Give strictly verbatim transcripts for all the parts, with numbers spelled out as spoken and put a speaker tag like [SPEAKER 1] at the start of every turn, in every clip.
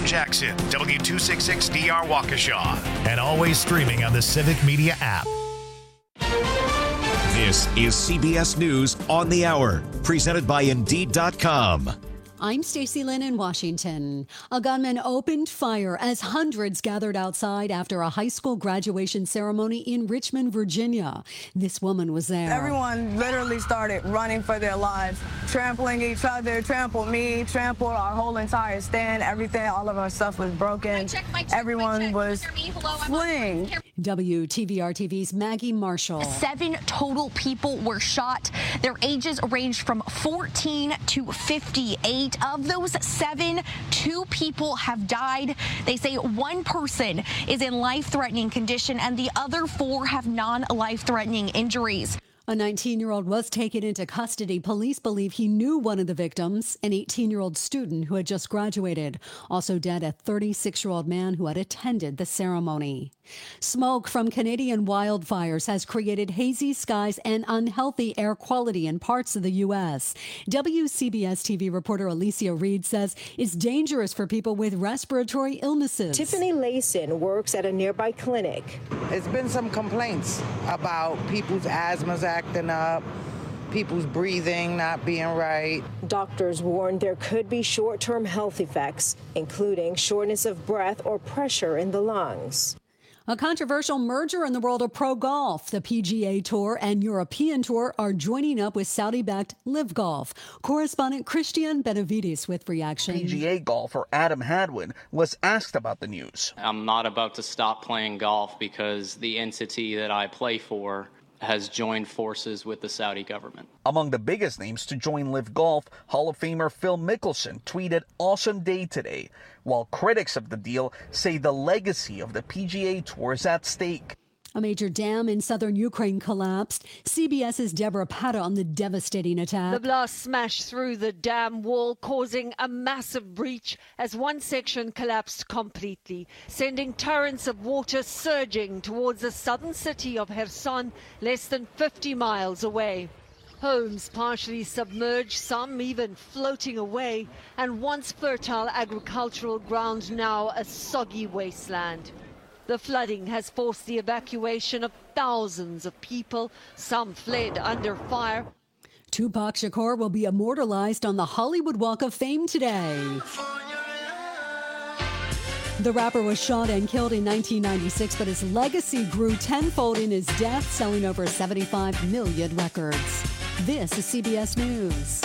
[SPEAKER 1] Jackson, W two sixty-six D R Waukesha, and always streaming on the Civic Media app.
[SPEAKER 2] This is C B S News on the Hour, presented by Indeed dot com.
[SPEAKER 3] I'm Stacey Lynn in Washington. A gunman opened fire as hundreds gathered outside after a high school graduation ceremony in Richmond, Virginia. This woman was there.
[SPEAKER 4] Everyone literally started running for their lives, trampling each other, trampled me, trampled our whole entire stand, everything, all of our stuff was broken. My check, my check, Everyone my check. was fleeing.
[SPEAKER 3] W T V R T V's Maggie Marshall.
[SPEAKER 5] Seven total people were shot. Their ages ranged from fourteen to fifty-eight. Of those seven, two people have died. They say one person is in life-threatening condition and the other four have non-life-threatening injuries.
[SPEAKER 3] A nineteen-year-old was taken into custody. Police believe he knew one of the victims, an eighteen-year-old student who had just graduated. Also dead, a thirty-six-year-old man who had attended the ceremony. Smoke from Canadian wildfires has created hazy skies and unhealthy air quality in parts of the U S. W C B S T V reporter Alicia Reed says it's dangerous for people with respiratory illnesses.
[SPEAKER 6] Tiffany Layson works at a nearby clinic.
[SPEAKER 7] There's been some complaints about people's asthmas acting up, people's breathing not being right.
[SPEAKER 6] Doctors warn there could be short-term health effects, including shortness of breath or pressure in the lungs.
[SPEAKER 3] A controversial merger in the world of pro golf. The P G A Tour and European Tour are joining up with Saudi-backed Live Golf. Correspondent Christian Benavides with reaction.
[SPEAKER 8] P G A golfer Adam Hadwin was asked about the news.
[SPEAKER 9] I'm not about to stop playing golf because the entity that I play for has joined forces with the Saudi government.
[SPEAKER 8] Among the biggest names to join Live Golf, Hall of Famer Phil Mickelson tweeted, "Awesome day today," while critics of the deal say the legacy of the P G A Tour is at stake.
[SPEAKER 3] A major dam in southern Ukraine collapsed. CBS's Deborah Patta on the devastating attack.
[SPEAKER 10] The blast smashed through the dam wall, causing a massive breach as one section collapsed completely, sending torrents of water surging towards the southern city of Kherson, less than fifty miles away. Homes partially submerged, some even floating away, and once fertile agricultural ground now a soggy wasteland. The flooding has forced the evacuation of thousands of people. Some fled under fire.
[SPEAKER 3] Tupac Shakur will be immortalized on the Hollywood Walk of Fame today. The rapper was shot and killed in nineteen ninety-six, but his legacy grew tenfold in his death, selling over seventy-five million records. This is C B S News.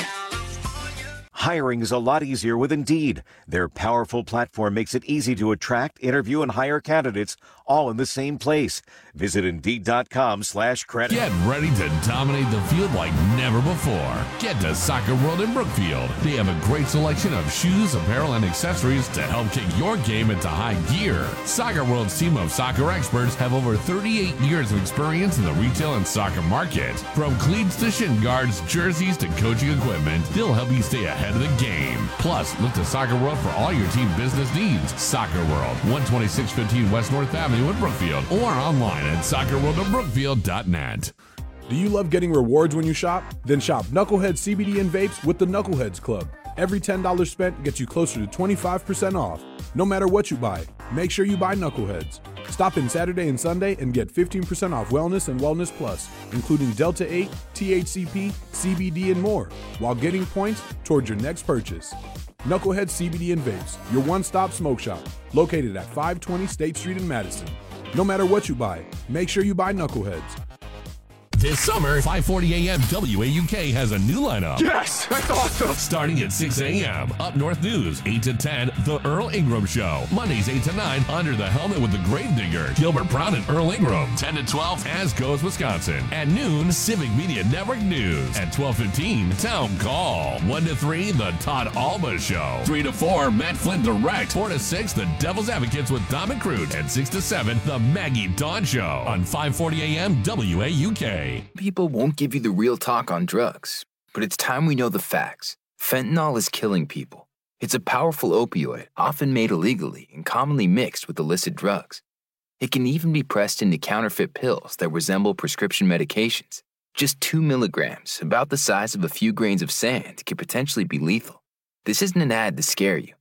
[SPEAKER 2] Hiring is a lot easier with Indeed. Their powerful platform makes it easy to attract, interview, and hire candidates all in the same place. Visit Indeed.com slash credit.
[SPEAKER 11] Get ready to dominate the field like never before. Get to Soccer World in Brookfield. They have a great selection of shoes, apparel, and accessories to help kick your game into high gear. Soccer World's team of soccer experts have over thirty-eight years of experience in the retail and soccer market. From cleats to shin guards, jerseys to coaching equipment, they'll help you stay ahead of the game. Plus, look to Soccer World for all your team business needs. Soccer World, one twenty-six fifteen West North Avenue in Brookfield, or online at soccer world of brookfield dot net.
[SPEAKER 12] Do you love getting rewards when you shop? Then shop Knucklehead C B D and vapes with the Knuckleheads Club. Every ten dollars spent gets you closer to twenty-five percent off. No matter what you buy, make sure you buy Knuckleheads. Stop in Saturday and Sunday and get fifteen percent off Wellness and Wellness Plus, including Delta eight, T H C P, C B D, and more, while getting points towards your next purchase. Knucklehead C B D and Vapes, your one-stop smoke shop, located at five twenty State Street in Madison. No matter what you buy, make sure you buy Knuckleheads.
[SPEAKER 11] This summer, five forty a.m. W A U K has a new lineup.
[SPEAKER 13] Yes, that's awesome.
[SPEAKER 11] Starting at six a.m. Up North News, eight to ten, The Earl Ingram Show. Mondays, eight to nine, Under the Helmet with the Grave Digger, Gilbert Brown and Earl Ingram. ten to twelve, As Goes Wisconsin. At noon, Civic Media Network News. At twelve fifteen, Town Call. one to three, The Todd Alba Show. three to four, Matt Flynn Direct. four to six, The Devil's Advocates with Dom and Crute. And six to seven, The Maggie Dawn Show. On five forty a.m. W A U K.
[SPEAKER 14] People won't give you the real talk on drugs, but it's time we know the facts. Fentanyl is killing people. It's a powerful opioid, often made illegally and commonly mixed with illicit drugs. It can even be pressed into counterfeit pills that resemble prescription medications. Just two milligrams, about the size of a few grains of sand, can potentially be lethal. This isn't an ad to scare you.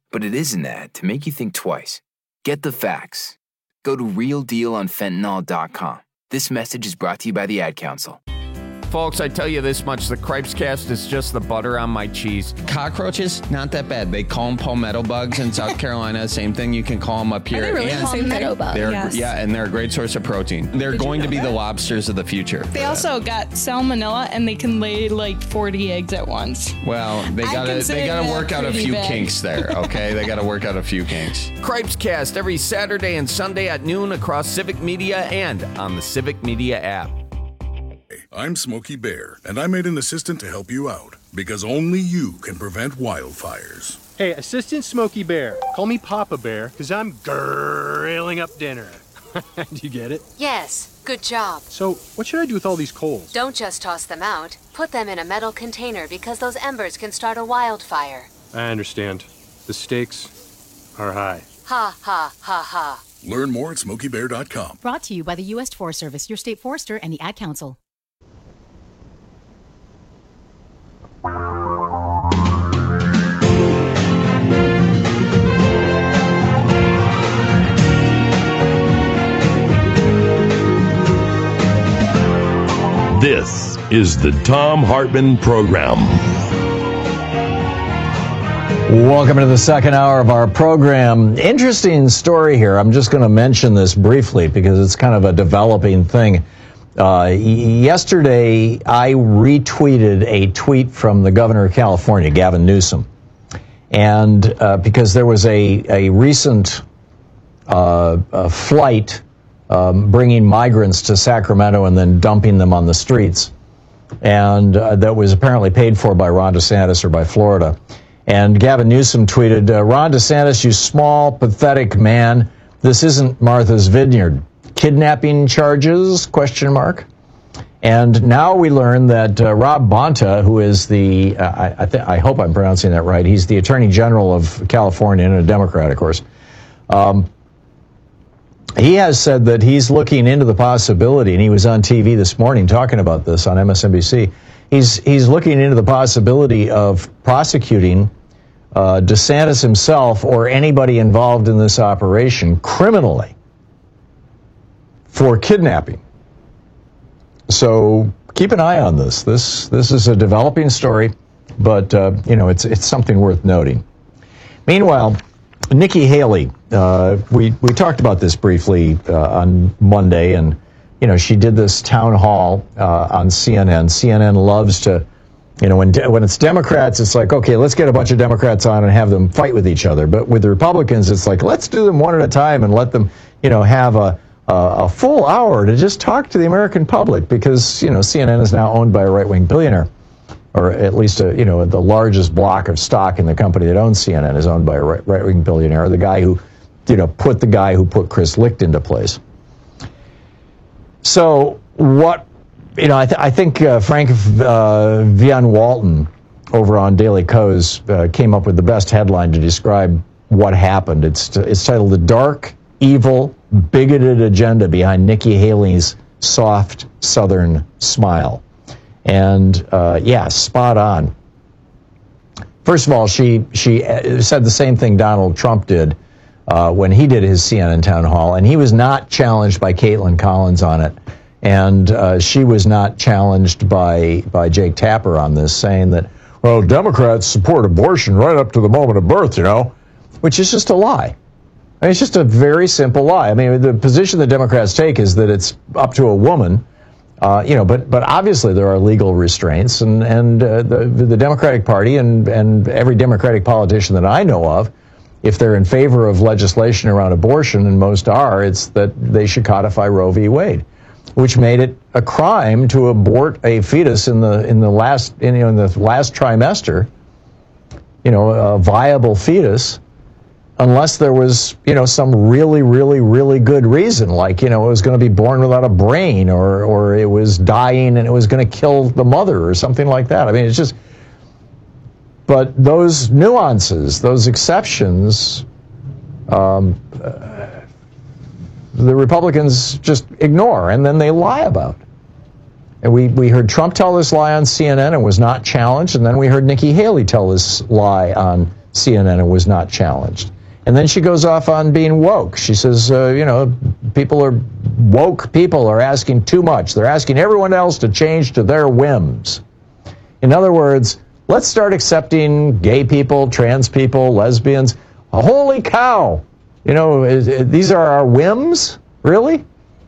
[SPEAKER 14] But it is an ad to make you think twice. Get the facts. Go to real deal on fentanyl dot com. This message is brought to you by the Ad Council.
[SPEAKER 13] Folks, I tell you this much, the Cripescast is just the butter on my cheese.
[SPEAKER 15] Cockroaches, not that bad. They call them palmetto bugs in South Carolina. Same thing, you can call them up here.
[SPEAKER 16] Are they really
[SPEAKER 15] and
[SPEAKER 16] palmetto bugs?
[SPEAKER 15] they're,
[SPEAKER 16] Yes.
[SPEAKER 15] Yeah, and they're a great source of protein. They're
[SPEAKER 16] Did
[SPEAKER 15] going
[SPEAKER 16] you
[SPEAKER 15] to
[SPEAKER 16] know
[SPEAKER 15] be
[SPEAKER 16] that?
[SPEAKER 15] the lobsters of the future.
[SPEAKER 16] They also got salmonella, and they can lay like forty eggs at once.
[SPEAKER 15] Well, they
[SPEAKER 16] I
[SPEAKER 15] gotta
[SPEAKER 16] consider
[SPEAKER 15] they gotta
[SPEAKER 16] that
[SPEAKER 15] work out a
[SPEAKER 16] pretty
[SPEAKER 15] few
[SPEAKER 16] bad.
[SPEAKER 15] kinks there, okay? They gotta work out a few kinks.
[SPEAKER 13] Cripescast every Saturday and Sunday at noon across Civic Media and on the Civic Media app.
[SPEAKER 17] I'm Smokey Bear, and I made an assistant to help you out, because only you can prevent wildfires.
[SPEAKER 18] Hey, Assistant Smokey Bear. Call me Papa Bear, because I'm grilling up dinner. Do you get it?
[SPEAKER 19] Yes, good job.
[SPEAKER 18] So, what should I do with all these coals?
[SPEAKER 19] Don't just toss them out. Put them in a metal container because those embers can start a wildfire.
[SPEAKER 18] I understand. The stakes are high.
[SPEAKER 19] Ha ha ha ha.
[SPEAKER 17] Learn more at smokey bear dot com.
[SPEAKER 20] Brought to you by the U S Forest Service, your state forester, and the Ad Council.
[SPEAKER 21] This is the Thom Hartmann Program.
[SPEAKER 22] Welcome to the second hour of our program. Interesting story here. I'm just going to mention this briefly because it's kind of a developing thing. Uh, yesterday, I retweeted a tweet from the governor of California, Gavin Newsom. And uh, because there was a, a recent uh, a flight um, bringing migrants to Sacramento and then dumping them on the streets. And uh, that was apparently paid for by Ron DeSantis or by Florida. And Gavin Newsom tweeted, uh, Ron DeSantis, you small, pathetic man. This isn't Martha's Vineyard. Kidnapping charges, question mark. And now we learn that uh, Rob Bonta, who is the, uh, I, I, th- I hope I'm pronouncing that right, he's the Attorney General of California and a Democrat, of course. Um, he has said that he's looking into the possibility, and he was on T V this morning talking about this on M S N B C. He's, he's looking into the possibility of prosecuting uh, DeSantis himself or anybody involved in this operation criminally for kidnapping. So keep an eye on this. This this is a developing story, but uh, you know it's it's something worth noting. Meanwhile, Nikki Haley, uh, we we talked about this briefly uh, on Monday, and you know she did this town hall uh, on C N N. C N N loves to, you know, when de- when it's Democrats, it's like, okay, let's get a bunch of Democrats on and have them fight with each other. But with the Republicans, it's like, let's do them one at a time and let them, you know, have a Uh, a full hour to just talk to the American public because, you know, C N N is now owned by a right-wing billionaire, or at least, a, you know, the largest block of stock in the company that owns C N N is owned by a right- right-wing billionaire, the guy who, you know, put the guy who put Chris Licht into place. So what, you know, I, th- I think uh, Frank uh, Vian Walton over on Daily Kos uh, came up with the best headline to describe what happened. It's it's titled "The Dark, Evil, Bigoted Agenda Behind Nikki Haley's Soft Southern Smile." And uh, yeah, spot on. First of all, she she said the same thing Donald Trump did uh, when he did his C N N town hall, and he was not challenged by Caitlin Collins on it, and uh, she was not challenged by by Jake Tapper on this, saying that, well, Democrats support abortion right up to the moment of birth, you know, which is just a lie. I mean, it's just a very simple lie. I mean, the position the Democrats take is that it's up to a woman, uh, you know, but but obviously there are legal restraints, and and uh, the the Democratic Party and and every Democratic politician that I know of, if they're in favor of legislation around abortion, and most are, it's that they should codify Roe v. Wade, which made it a crime to abort a fetus in the in the last in, you know, in the last trimester, you know, a viable fetus, unless there was, you know, some really, really, really good reason, like, you know, it was going to be born without a brain, or or it was dying and it was going to kill the mother or something like that. I mean, it's just, but those nuances, those exceptions, um, uh, the Republicans just ignore, and then they lie about. And we, we heard Trump tell this lie on C N N and was not challenged, and then we heard Nikki Haley tell this lie on C N N and was not challenged. And then she goes off on being woke. She says, uh, you know, people are, woke people are asking too much. They're asking everyone else to change to their whims. In other words, let's start accepting gay people, trans people, lesbians. Holy cow! You know, is, is, these are our whims? Really?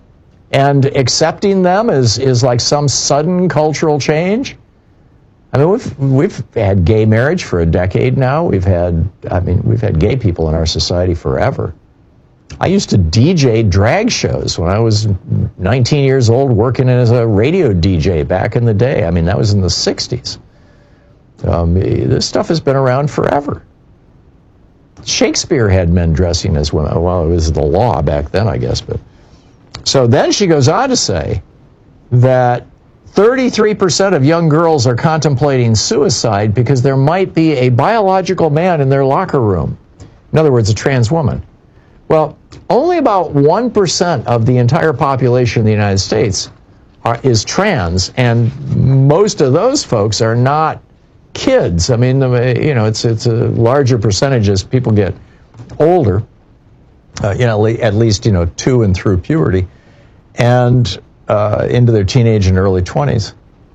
[SPEAKER 22] And accepting them is, is like some sudden cultural change? I mean, we've we've had gay marriage for a decade now. We've had, I mean, we've had gay people in our society forever. I used to D J drag shows when I was nineteen years old, working as a radio D J back in the day. I mean, that was in the sixties. Um, this stuff has been around forever. Shakespeare had men dressing as women. Well, it was the law back then, I guess. But so then she goes on to say that thirty-three percent of young girls are contemplating suicide because there might be a biological man in their locker room. In other words, a trans woman. Well, only about one percent of the entire population of the United States are, is trans, and most of those folks are not kids. I mean, you know, it's it's a larger percentage as people get older, uh, you know, at least, you know, to and through puberty, and Uh, into their teenage and early twenties.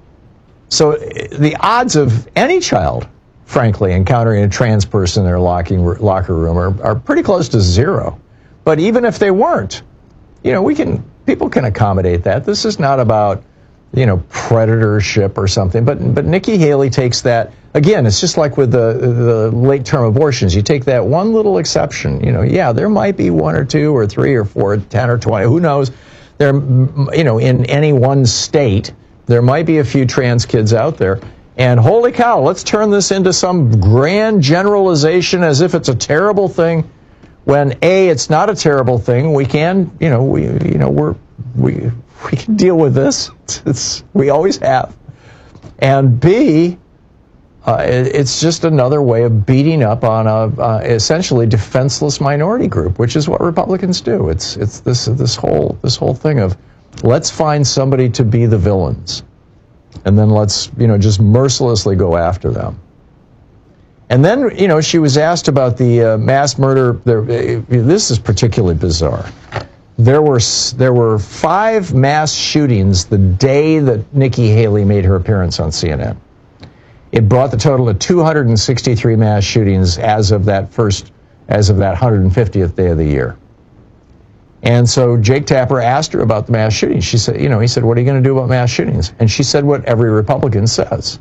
[SPEAKER 22] So the odds of any child, frankly, encountering a trans person in their locking, locker room are, are pretty close to zero. But even if they weren't, you know, we can, people can accommodate that. This is not about, you know, predatorship or something. But but Nikki Haley takes that, again, it's just like with the, the late-term abortions. You take that one little exception, you know, yeah, there might be one or two or three or four, ten or twenty, who knows? There, you know, in any one state, there might be a few trans kids out there. And holy cow, let's turn this into some grand generalization as if it's a terrible thing. When A, it's not a terrible thing. We can, you know, we, you know, we're we we can deal with this. It's, it's we always have. And B, uh, it, it's just another way of beating up on a uh, essentially defenseless minority group, which is what Republicans do. It's it's this this whole this whole thing of let's find somebody to be the villains, and then let's, you know, just mercilessly go after them. And then, you know, she was asked about the uh, mass murder. There, uh, this is particularly bizarre. There were there were five mass shootings the day that Nikki Haley made her appearance on C N N. It brought the total to two hundred sixty-three mass shootings as of that first, as of that one hundred fiftieth day of the year. And so Jake Tapper asked her about the mass shootings. She said, you know, he said, what are you going to do about mass shootings? And she said what every Republican says,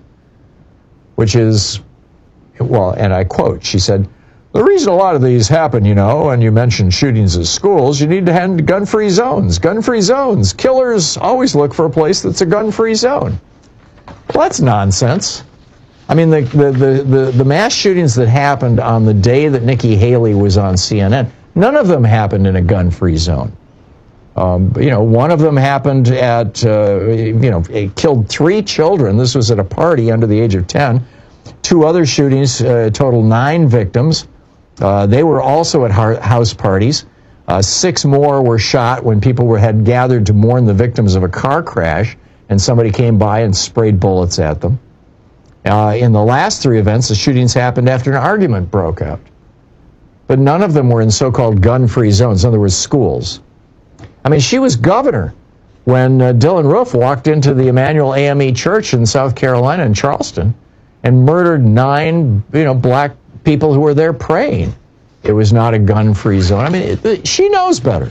[SPEAKER 22] which is, well, and I quote, she said, the reason a lot of these happen, you know, and you mentioned shootings at schools, you need to have gun-free zones. Gun-free zones. Killers always look for a place that's a gun-free zone. Well, that's nonsense. I mean, the, the, the, the, the mass shootings that happened on the day that Nikki Haley was on C N N, none of them happened in a gun-free zone. Um, you know, one of them happened at, uh, you know, it killed three children. This was at a party under the age of ten. Two other shootings, uh, total nine victims. Uh, they were also at house parties. Uh, six more were shot when people were, had gathered to mourn the victims of a car crash, and somebody came by and sprayed bullets at them. Uh, in the last three events, the shootings happened after an argument broke out. But none of them were in so-called gun-free zones, in other words, schools. I mean, she was governor when uh, Dylan Roof walked into the Emmanuel A M E Church in South Carolina in Charleston and murdered nine, you know, black people who were there praying. It was not a gun-free zone. I mean, it, it, she knows better.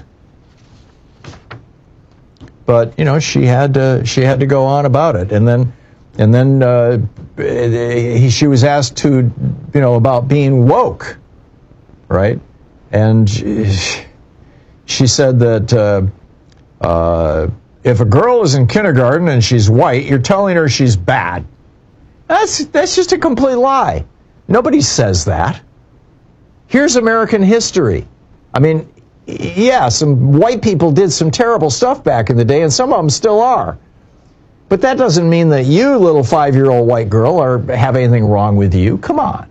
[SPEAKER 22] But, you know, she had to, she had to go on about it. And then And then uh, he, she was asked to, you know, about being woke, right? And she, she said that uh, uh, if a girl is in kindergarten and she's white, you're telling her she's bad. That's that's just a complete lie. Nobody says that. Here's American history. I mean, yeah, some white people did some terrible stuff back in the day, and some of them still are. But that doesn't mean that you, little five-year-old white girl, are have anything wrong with you. Come on.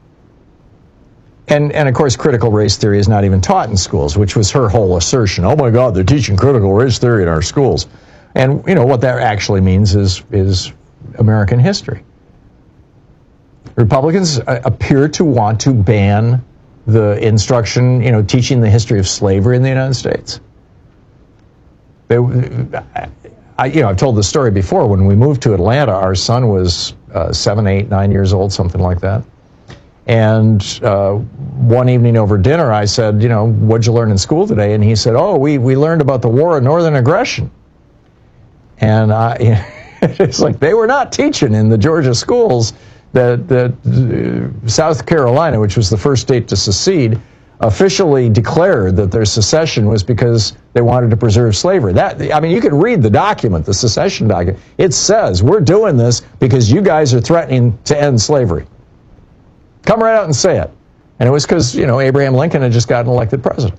[SPEAKER 22] And, and of course, critical race theory is not even taught in schools, which was her whole assertion. Oh, my God, they're teaching critical race theory in our schools. And, you know, what that actually means is, is American history. Republicans uh, appear to want to ban the instruction, you know, teaching the history of slavery in the United States. They, I, you know, I've told the story before. When we moved to Atlanta, our son was uh, seven, eight, nine years old, something like that. And uh, one evening over dinner, I said, you know, what'd you learn in school today? And he said, oh, we, we learned about the War of Northern Aggression. And I, you know, it's like they were not teaching in the Georgia schools that, that uh, South Carolina, which was the first state to secede, officially declared that their secession was because they wanted to preserve slavery. That, I mean, you can read the document, the secession document. It says, we're doing this because you guys are threatening to end slavery. Come right out and say it. And it was because, you know, Abraham Lincoln had just gotten elected president.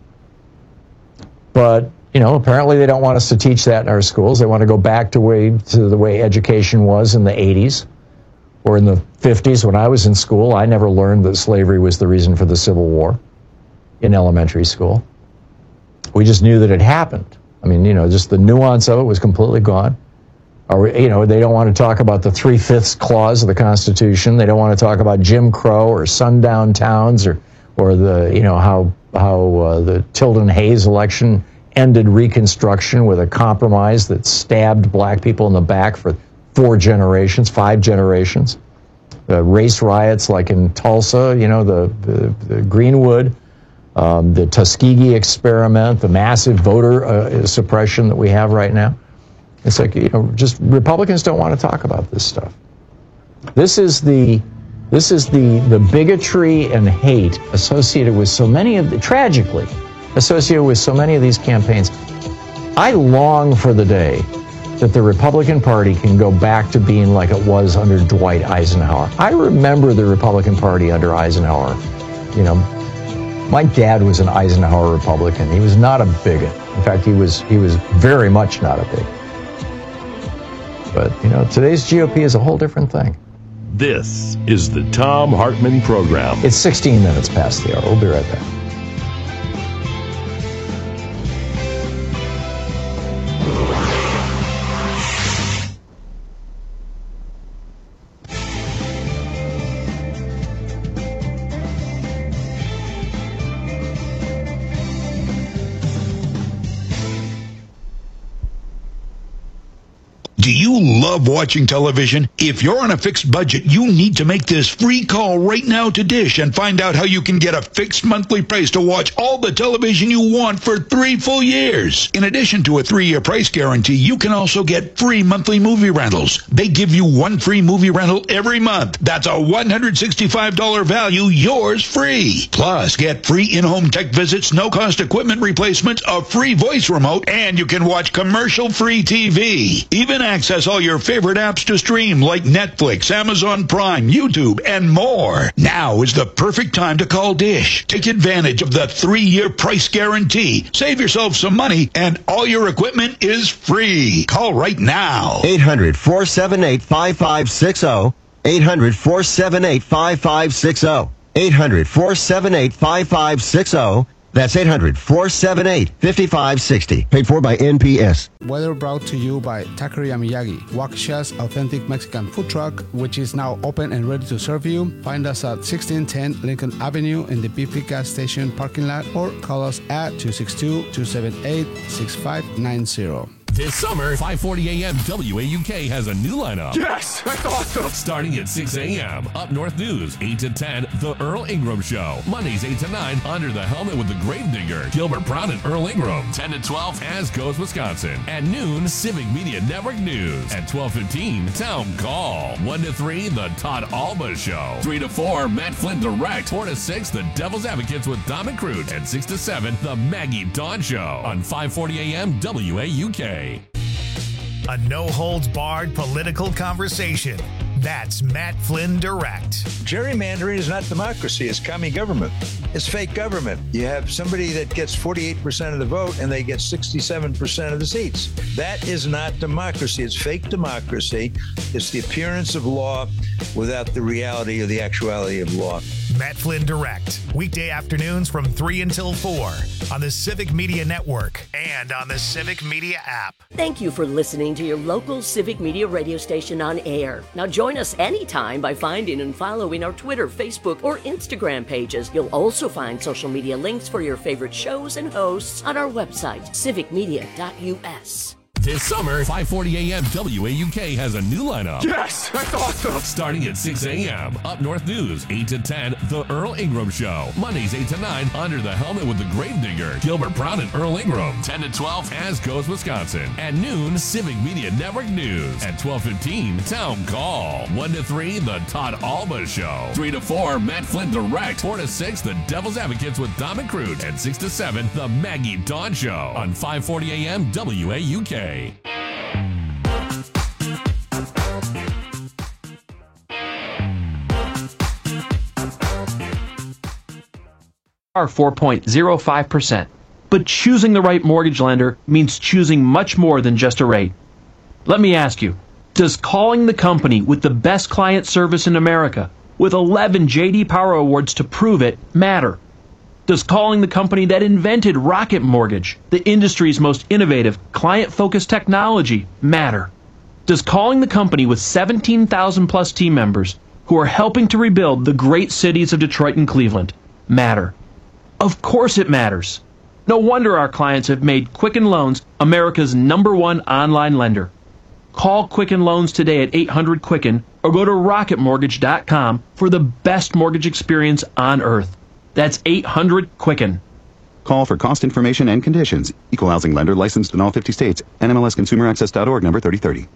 [SPEAKER 22] But, you know, apparently they don't want us to teach that in our schools. They want to go back to, way, to the way education was in the eighties or in the fifties. When I was in school, I never learned that slavery was the reason for the Civil War in elementary school. We just knew that it happened. I mean, you know, just the nuance of it was completely gone. Or, you know, they don't want to talk about the three-fifths clause of the Constitution. They don't want to talk about Jim Crow or sundown towns or, or the, you know, how how uh, the Tilden Hayes election ended Reconstruction with a compromise that stabbed black people in the back for four generations, five generations. The race riots like in Tulsa, you know, the, the, the Greenwood, um, the Tuskegee experiment, the massive voter uh, suppression that we have right now. It's like, you know, just Republicans don't want to talk about this stuff. This is the this is the the bigotry and hate associated with so many of the, tragically associated with so many of these campaigns. I long for the day that the Republican Party can go back to being like it was under Dwight Eisenhower. I remember the Republican Party under Eisenhower. You know, my dad was an Eisenhower Republican. He was not a bigot. In fact, he was he was very much not a bigot. But, you know, today's G O P is a whole different thing.
[SPEAKER 21] This is the Thom Hartmann Program.
[SPEAKER 22] It's sixteen minutes past the hour. We'll be right back.
[SPEAKER 1] Do you love watching television? If you're on a fixed budget, you need to make this free call right now to Dish and find out how you can get a fixed monthly price to watch all the television you want for three full years. In addition to a three-year price guarantee, you can also get free monthly movie rentals. They give you one free movie rental every month. That's a one hundred sixty-five dollars value, yours free. Plus, get free in-home tech visits, no-cost equipment replacements, a free voice remote, and you can watch commercial-free T V. Even access all your favorite apps to stream like Netflix, Amazon Prime, YouTube, and more. Now is the perfect time to call Dish. Take advantage of the three-year price guarantee. Save yourself some money, and all your equipment is free. Call right now.
[SPEAKER 4] eight hundred, four seven eight, five five six zero. eight hundred, four seven eight, five five six zero. eight hundred, four seven eight, five five six zero. That's eight hundred, four seven eight, five five six zero. Paid for by N P S.
[SPEAKER 23] Weather brought to you by Taqueria Miyagi, Waukesha's authentic Mexican food truck, which is now open and ready to serve you. Find us at sixteen ten Lincoln Avenue in the B P gas station parking lot, or call us at two six two, two seven eight, six five nine zero.
[SPEAKER 11] This summer, five forty a m W A U K has a new lineup.
[SPEAKER 24] Yes, that's awesome.
[SPEAKER 11] Starting at six a m Up North News, eight to ten, The Earl Ingram Show. Mondays, eight to nine, Under the Helmet with the Gravedigger, Gilbert Brown and Earl Ingram. ten to twelve, As Goes Wisconsin. At noon, Civic Media Network News. At twelve fifteen, Town Call. one to three, The Todd Alba Show. three to four, Matt Flynn Direct. four to six, The Devil's Advocates with Dom and Crute. And six to seven, The Maggie Dawn Show. On five forty a m W A U K.
[SPEAKER 25] A no-holds-barred political conversation. That's Matt Flynn Direct.
[SPEAKER 26] Gerrymandering is not democracy, it's commie government.
[SPEAKER 5] It's fake government. You have somebody that gets forty-eight percent of the vote and they get sixty-seven percent of the seats. That is not democracy. It's fake democracy. It's the appearance of law without the reality or the actuality of law.
[SPEAKER 25] Matt Flynn Direct, weekday afternoons from three until four on the Civic Media Network and on the Civic Media app.
[SPEAKER 6] Thank you for listening to your local Civic Media radio station on air. Now join us anytime by finding and following our Twitter, Facebook, or Instagram pages. You'll also find social media links for your favorite shows and hosts on our website, civic media dot U S.
[SPEAKER 11] This summer, five forty a.m. W A U K has a new lineup.
[SPEAKER 7] Yes, that's awesome.
[SPEAKER 11] Starting at six a.m. Up North News, eight to ten, The Earl Ingram Show. Mondays, eight to nine, Under the Helmet with the Gravedigger, Gilbert Brown and Earl Ingram. ten to twelve, As Goes Wisconsin. At noon, Civic Media Network News. At twelve fifteen, Town Call. one to three, The Todd Alba Show. three to four, Matt Flynn Direct. four to six, The Devil's Advocates with Dom and Crute. And six to seven, The Maggie Dawn Show. On five forty a.m. W A U K.
[SPEAKER 9] Are four point zero five percent. But choosing the right mortgage lender means choosing much more than just a rate. Let me ask you, does calling the company with the best client service in America, with eleven J D Power Awards to prove it, matter? Does calling the company that invented Rocket Mortgage, the industry's most innovative, client-focused technology, matter? Does calling the company with seventeen thousand plus team members who are helping to rebuild the great cities of Detroit and Cleveland matter? Of course it matters. No wonder our clients have made Quicken Loans America's number one online lender. Call Quicken Loans today at eight hundred Quicken or go to rocket mortgage dot com for the best mortgage experience on earth. That's eight hundred Quicken.
[SPEAKER 24] Call for cost information and conditions. Equal housing lender licensed in all fifty states. N M L S consumer access dot org number thirty thirty.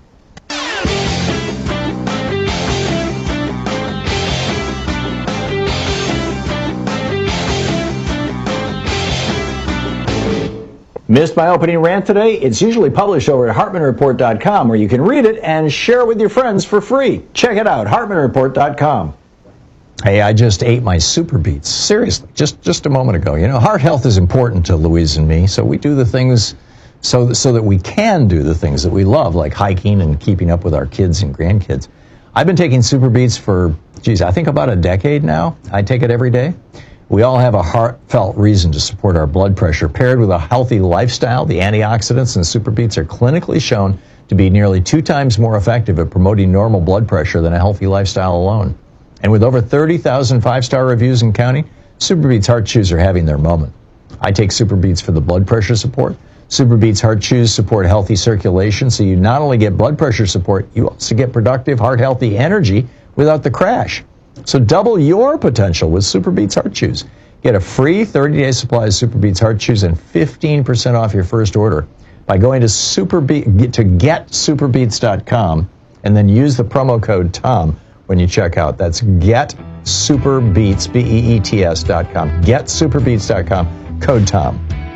[SPEAKER 22] Missed my opening rant today? It's usually published over at hartman report dot com where you can read it and share it with your friends for free. Check it out, hartman report dot com. Hey, I just ate my Super Beets. Seriously, just just a moment ago. You know, heart health is important to Louise and me, so we do the things so that, so that we can do the things that we love, like hiking and keeping up with our kids and grandkids. I've been taking Super Beets for, geez, I think about a decade now. I take it every day. We all have a heartfelt reason to support our blood pressure. Paired with a healthy lifestyle, the antioxidants in Super Beets are clinically shown to be nearly two times more effective at promoting normal blood pressure than a healthy lifestyle alone. And with over thirty thousand five-star reviews and counting, Super Beets Heart Chews are having their moment. I take Super Beets for the blood pressure support. Super Beets Heart Chews support healthy circulation, so you not only get blood pressure support, you also get productive, heart-healthy energy without the crash. So double your potential with Super Beets Heart Chews. Get a free thirty-day supply of Super Beets Heart Chews and fifteen percent off your first order by going to Super Be- to get super beets dot com and then use the promo code TOM when you check out. That's get super beets, B E E T S dot com. get super beets dot com, code TOM.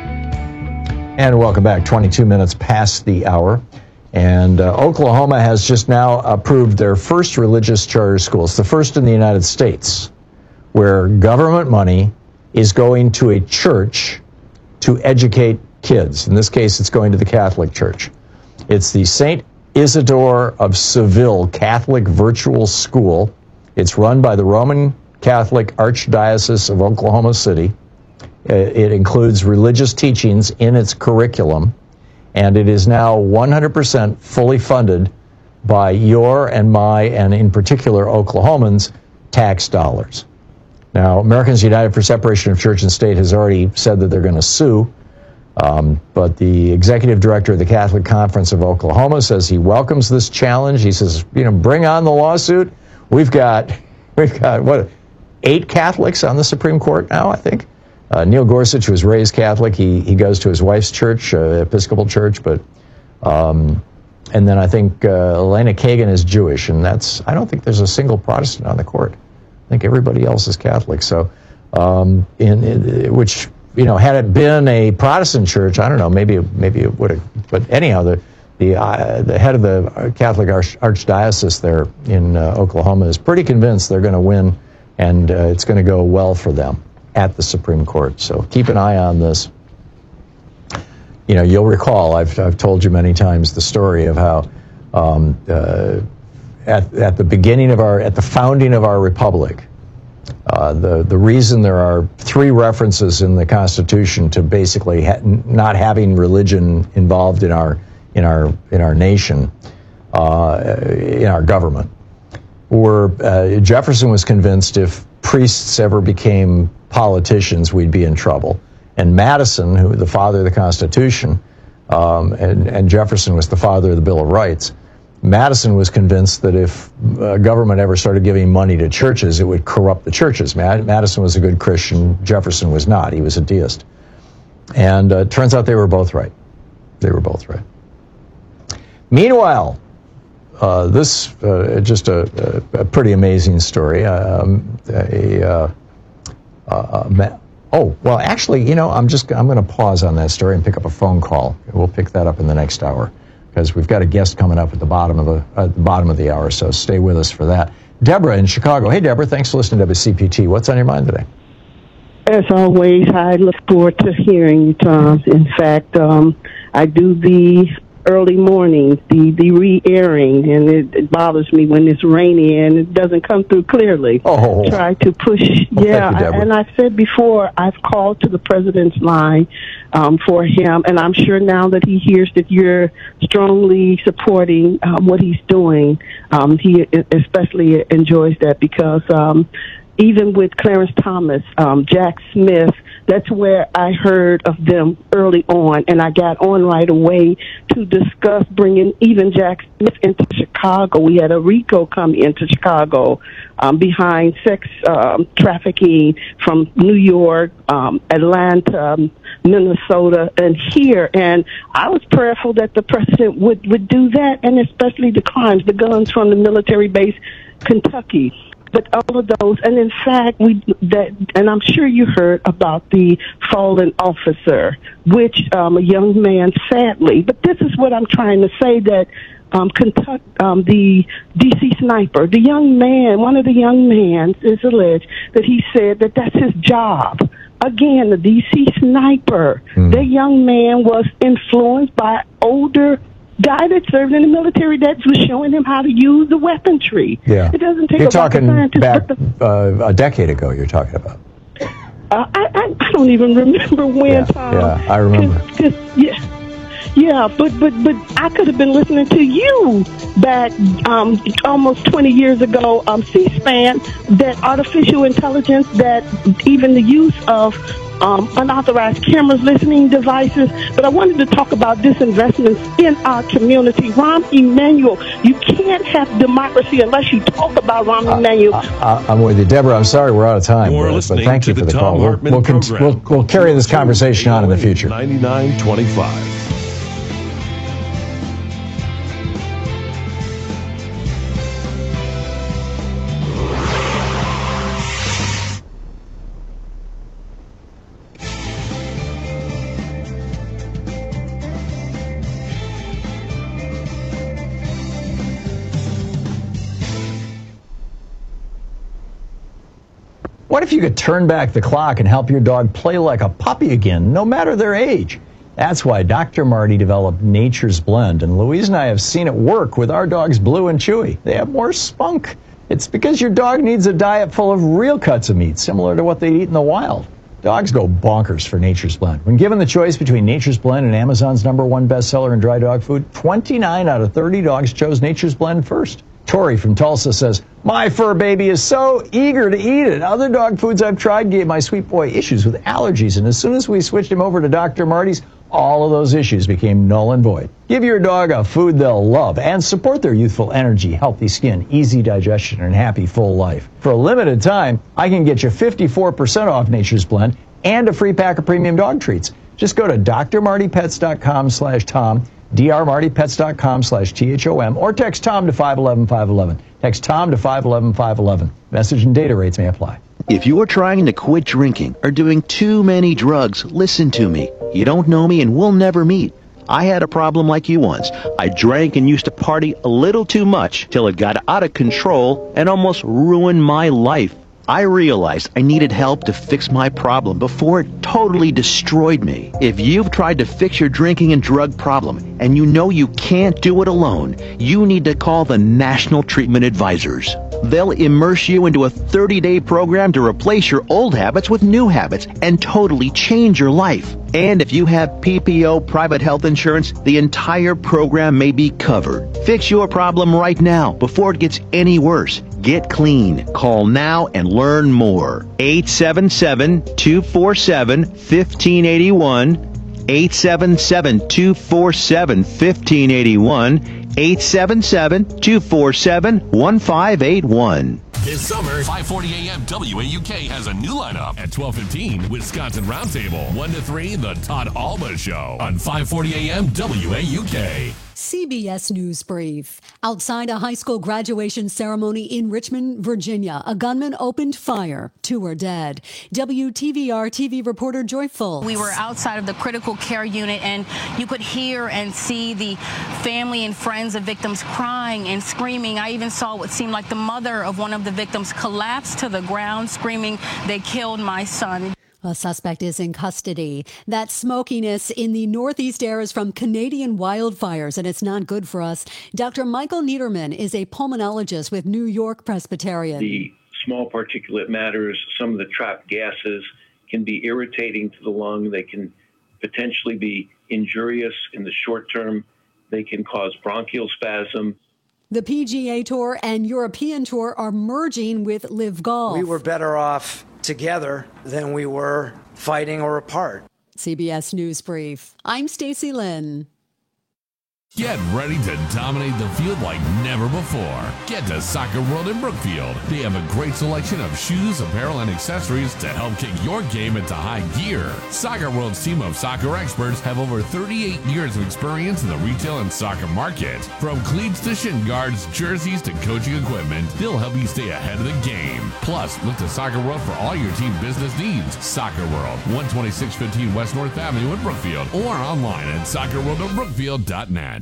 [SPEAKER 22] And welcome back, twenty-two minutes past the hour. And uh, Oklahoma has just now approved their first religious charter schools, the first in the United States, where government money is going to a church to educate kids. In this case, it's going to the Catholic Church. It's the Saint Isidore of Seville Catholic Virtual School. It's run by the Roman Catholic Archdiocese of Oklahoma City. It includes religious teachings in its curriculum, and it is now one hundred percent fully funded by your and my, and in particular Oklahomans, tax dollars. Now, Americans United for Separation of Church and State has already said that they're going to sue. Um, but the executive director of the Catholic Conference of Oklahoma says he welcomes this challenge. He says, you know, bring on the lawsuit. We've got, we've got what, eight Catholics on the Supreme Court now, I think. Uh, Neil Gorsuch was raised Catholic. He he goes to his wife's church, uh, Episcopal Church, but um, and then I think uh, Elena Kagan is Jewish, and that's I don't think there's a single Protestant on the court. I think everybody else is Catholic. So, um, in, in which. You know, had it been a Protestant church, I don't know, maybe maybe it would have. But anyhow, the the uh, the head of the Catholic Arch, Archdiocese there in uh, Oklahoma is pretty convinced they're going to win, and uh, it's going to go well for them. at the Supreme Court. So keep an eye on this. You know, you'll recall, I've, I've told you many times the story of how um, uh, at, at the beginning of our, at the founding of our republic, uh, the, the reason there are three references in the Constitution to basically ha- not having religion involved in our, in our, in our nation, uh, in our government, were uh, Jefferson was convinced if priests ever became politicians, we'd be in trouble. And Madison, who the father of the Constitution, um, and, and Jefferson was the father of the Bill of Rights, Madison was convinced that if uh, government ever started giving money to churches, it would corrupt the churches. Mad- Madison was a good Christian. Jefferson was not. He was a deist. And uh, it turns out they were both right. They were both right. Meanwhile, uh, this uh, just a, a, a pretty amazing story. Um, a, uh, a, a Oh, well, actually, you know, I'm just, I'm going to pause on that story and pick up a phone call. We'll pick that up in the next hour because we've got a guest coming up at the bottom of the, at the bottom of the hour, so stay with us for that. Deborah in Chicago. Hey, Deborah, thanks for listening to W C P T. What's on your mind today?
[SPEAKER 2] As always, I look forward to hearing you, Tom. In fact, um, I do the early mornings, the, the re-airing, and it, it bothers me when it's rainy and it doesn't come through clearly.
[SPEAKER 22] Oh.
[SPEAKER 2] Try to push.
[SPEAKER 22] Well,
[SPEAKER 2] yeah,
[SPEAKER 22] thank you,
[SPEAKER 2] I, and I've said before, I've called to the president's line um, for him, and I'm sure now that he hears that you're strongly supporting um, what he's doing, um, he especially enjoys that because um, even with Clarence Thomas, um, Jack Smith, that's where I heard of them early on, and I got on right away to discuss bringing even Jack Smith into Chicago. We had a RICO come into Chicago um, behind sex um, trafficking from New York, um, Atlanta, Minnesota, and here. And I was prayerful that the president would, would do that, and especially the crimes, the guns from the military base, Kentucky. But all of those, and in fact, we that, and I'm sure you heard about the fallen officer, which um, a young man, sadly. But this is what I'm trying to say: that um, Kentucky, um, the D C sniper, the young man, one of the young men is alleged that he said that that's his job. Again, the D C sniper, mm. that young man was influenced by older guy that served in the military that was showing him how to use the weaponry.
[SPEAKER 22] Yeah.
[SPEAKER 2] It doesn't take
[SPEAKER 22] you're
[SPEAKER 2] a
[SPEAKER 22] talking
[SPEAKER 2] scientist,
[SPEAKER 22] back
[SPEAKER 2] but the,
[SPEAKER 22] uh, a decade ago, you're talking about.
[SPEAKER 2] Uh, I, I I don't even remember when.
[SPEAKER 22] Yeah,
[SPEAKER 2] Tom.
[SPEAKER 22] yeah I remember.
[SPEAKER 2] Cause, cause, yeah, yeah, but but but I could have been listening to you back um, almost twenty years ago. Um, C-SPAN, that artificial intelligence, that even the use of Um, unauthorized cameras, listening devices. But I wanted to talk about disinvestments in our community. Rahm Emanuel, you can't have democracy unless you talk about Rahm
[SPEAKER 22] Uh,
[SPEAKER 2] Emanuel.
[SPEAKER 22] uh, I'm with you. Deborah, I'm sorry we're out of time,
[SPEAKER 21] You're
[SPEAKER 22] but,
[SPEAKER 21] listening
[SPEAKER 22] but thank
[SPEAKER 21] to
[SPEAKER 22] you for
[SPEAKER 21] the
[SPEAKER 22] the
[SPEAKER 21] Tom
[SPEAKER 22] call. We'll,
[SPEAKER 21] Hartman
[SPEAKER 22] we'll, con-
[SPEAKER 21] program.
[SPEAKER 22] we'll, we'll carry this conversation on in the future.
[SPEAKER 21] ninety-nine twenty-five.
[SPEAKER 22] What if you could turn back the clock and help your dog play like a puppy again, no matter their age? That's why Doctor Marty developed Nature's Blend, and Louise and I have seen it work with our dogs Blue and Chewy. They have more spunk. It's because your dog needs a diet full of real cuts of meat, similar to what they eat in the wild. Dogs go bonkers for Nature's Blend. When given the choice between Nature's Blend and Amazon's number one bestseller in dry dog food, twenty-nine out of thirty dogs chose Nature's Blend first. Tori from Tulsa says, my fur baby is so eager to eat it. Other dog foods I've tried gave my sweet boy issues with allergies, and as soon as we switched him over to Doctor Marty's, all of those issues became null and void. Give your dog a food they'll love and support their youthful energy, healthy skin, easy digestion, and happy full life. For a limited time, I can get you fifty-four percent off Nature's Blend and a free pack of premium dog treats. Just go to drmartypets.com slash Tom, drmartypets.com slash T H O M, or text Tom to five one one five one one. Text Tom to five one one five one one. Message and data rates may apply.
[SPEAKER 3] If you're trying to quit drinking or doing too many drugs, listen to me. You don't know me and we'll never meet. I had a problem like you once. I drank and used to party a little too much till it got out of control and almost ruined my life. I realized I needed help to fix my problem before it totally destroyed me. If you've tried to fix your drinking and drug problem and you know you can't do it alone, you need to call the National Treatment Advisors. They'll immerse you into a thirty-day program to replace your old habits with new habits and totally change your life. And if you have P P O private health insurance, the entire program may be covered. Fix your problem right now before it gets any worse. Get clean. Call now and learn more. eight seven seven, two four seven, one five eight one. eight seven seven, two four seven, one five eight one. eight seven seven, two four seven, one five eight one.
[SPEAKER 11] This summer, five forty A M W A U K has a new lineup. At twelve fifteen, Wisconsin Roundtable. one to three, The Todd Alba Show on five forty A M W A U K.
[SPEAKER 7] C B S News Brief. Outside a high school graduation ceremony in Richmond, Virginia, a gunman opened fire. Two are dead. W T V R T V reporter Joy Full.
[SPEAKER 8] We were outside of the critical care unit, and you could hear and see the family and friends of victims crying and screaming. I even saw what seemed like the mother of one of the victims collapse to the ground, screaming, "They killed my son."
[SPEAKER 7] A suspect is in custody. That smokiness in the northeast air is from Canadian wildfires, and it's not good for us. Doctor Michael Niederman is a pulmonologist with New York Presbyterian.
[SPEAKER 10] The small particulate matters, some of the trapped gases, can be irritating to the lung. They can potentially be injurious in the short term. They can cause bronchial spasm.
[SPEAKER 7] The P G A Tour and European Tour are merging with Live Golf.
[SPEAKER 12] We were better off together than we were fighting or apart.
[SPEAKER 7] C B S News Brief. I'm Stacey Lynn.
[SPEAKER 11] Get ready to dominate the field like never before. Get to Soccer World in Brookfield. They have a great selection of shoes, apparel, and accessories to help kick your game into high gear. Soccer World's team of soccer experts have over thirty-eight years of experience in the retail and soccer market. From cleats to shin guards, jerseys to coaching equipment, they'll help you stay ahead of the game. Plus, look to Soccer World for all your team business needs. Soccer World, one twenty-six fifteen West North Avenue in Brookfield, or online at soccer world of brookfield dot net.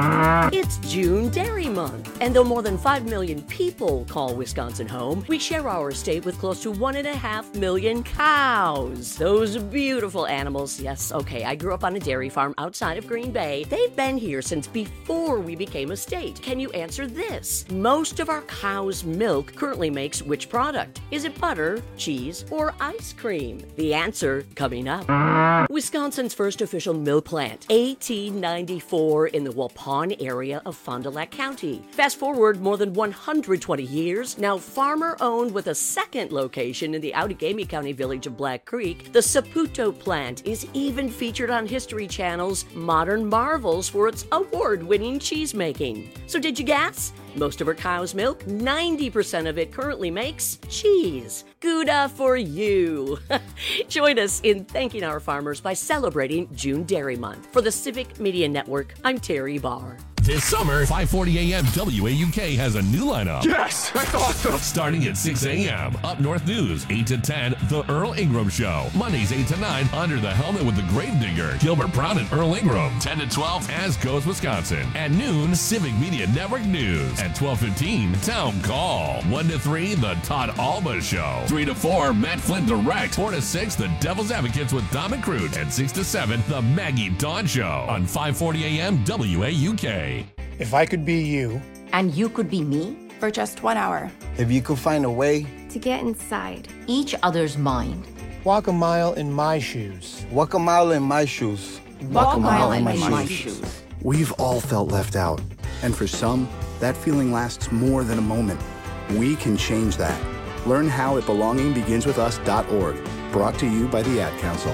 [SPEAKER 6] It's June Dairy Month, and though more than five million people call Wisconsin home, we share our state with close to one and a half million cows. Those beautiful animals. Yes, okay, I grew up on a dairy farm outside of Green Bay. They've been here since before we became a state. Can you answer this? Most of our cow's milk currently makes which product? Is it butter, cheese, or ice cream? The answer coming up. Wisconsin's first official milk plant, eighteen ninety-four, in the Waupun area of Fond du Lac County. Fast forward more than one hundred twenty years, now farmer-owned with a second location in the Outagamie County village of Black Creek, the Saputo plant is even featured on History Channel's Modern Marvels for its award-winning cheese-making. So did you guess? Most of our cow's milk, ninety percent of it currently makes cheese. Gouda for you. Join us in thanking our farmers by celebrating June Dairy Month. For the Civic Media Network, I'm Terry Barr.
[SPEAKER 11] This summer, five forty A M W A U K has a new lineup.
[SPEAKER 14] Yes, that's awesome.
[SPEAKER 11] Starting at six A M Up North News, eight to ten, The Earl Ingram Show. Mondays, eight to nine, Under the Helmet with the Gravedigger, Gilbert Brown and Earl Ingram. ten to twelve, As Goes Wisconsin. At noon, Civic Media Network News. At twelve fifteen, Town Call. one to three, The Todd Alba Show. three to four, Matt Flint Direct. four to six, The Devil's Advocates with Dom and Crute. And six to seven, The Maggie Dawn Show. On five forty A M W A U K.
[SPEAKER 26] If I could be you.
[SPEAKER 27] And you could be me?
[SPEAKER 28] For just one hour.
[SPEAKER 26] If you could find a way.
[SPEAKER 28] To get inside.
[SPEAKER 27] Each other's mind.
[SPEAKER 26] Walk a mile in my shoes. Walk a mile in my shoes.
[SPEAKER 27] Walk, Walk a mile, mile in my, my shoes. shoes.
[SPEAKER 29] We've all felt left out. And for some, that feeling lasts more than a moment. We can change that. Learn how at belonging begins with us dot org. Brought to you by the Ad Council.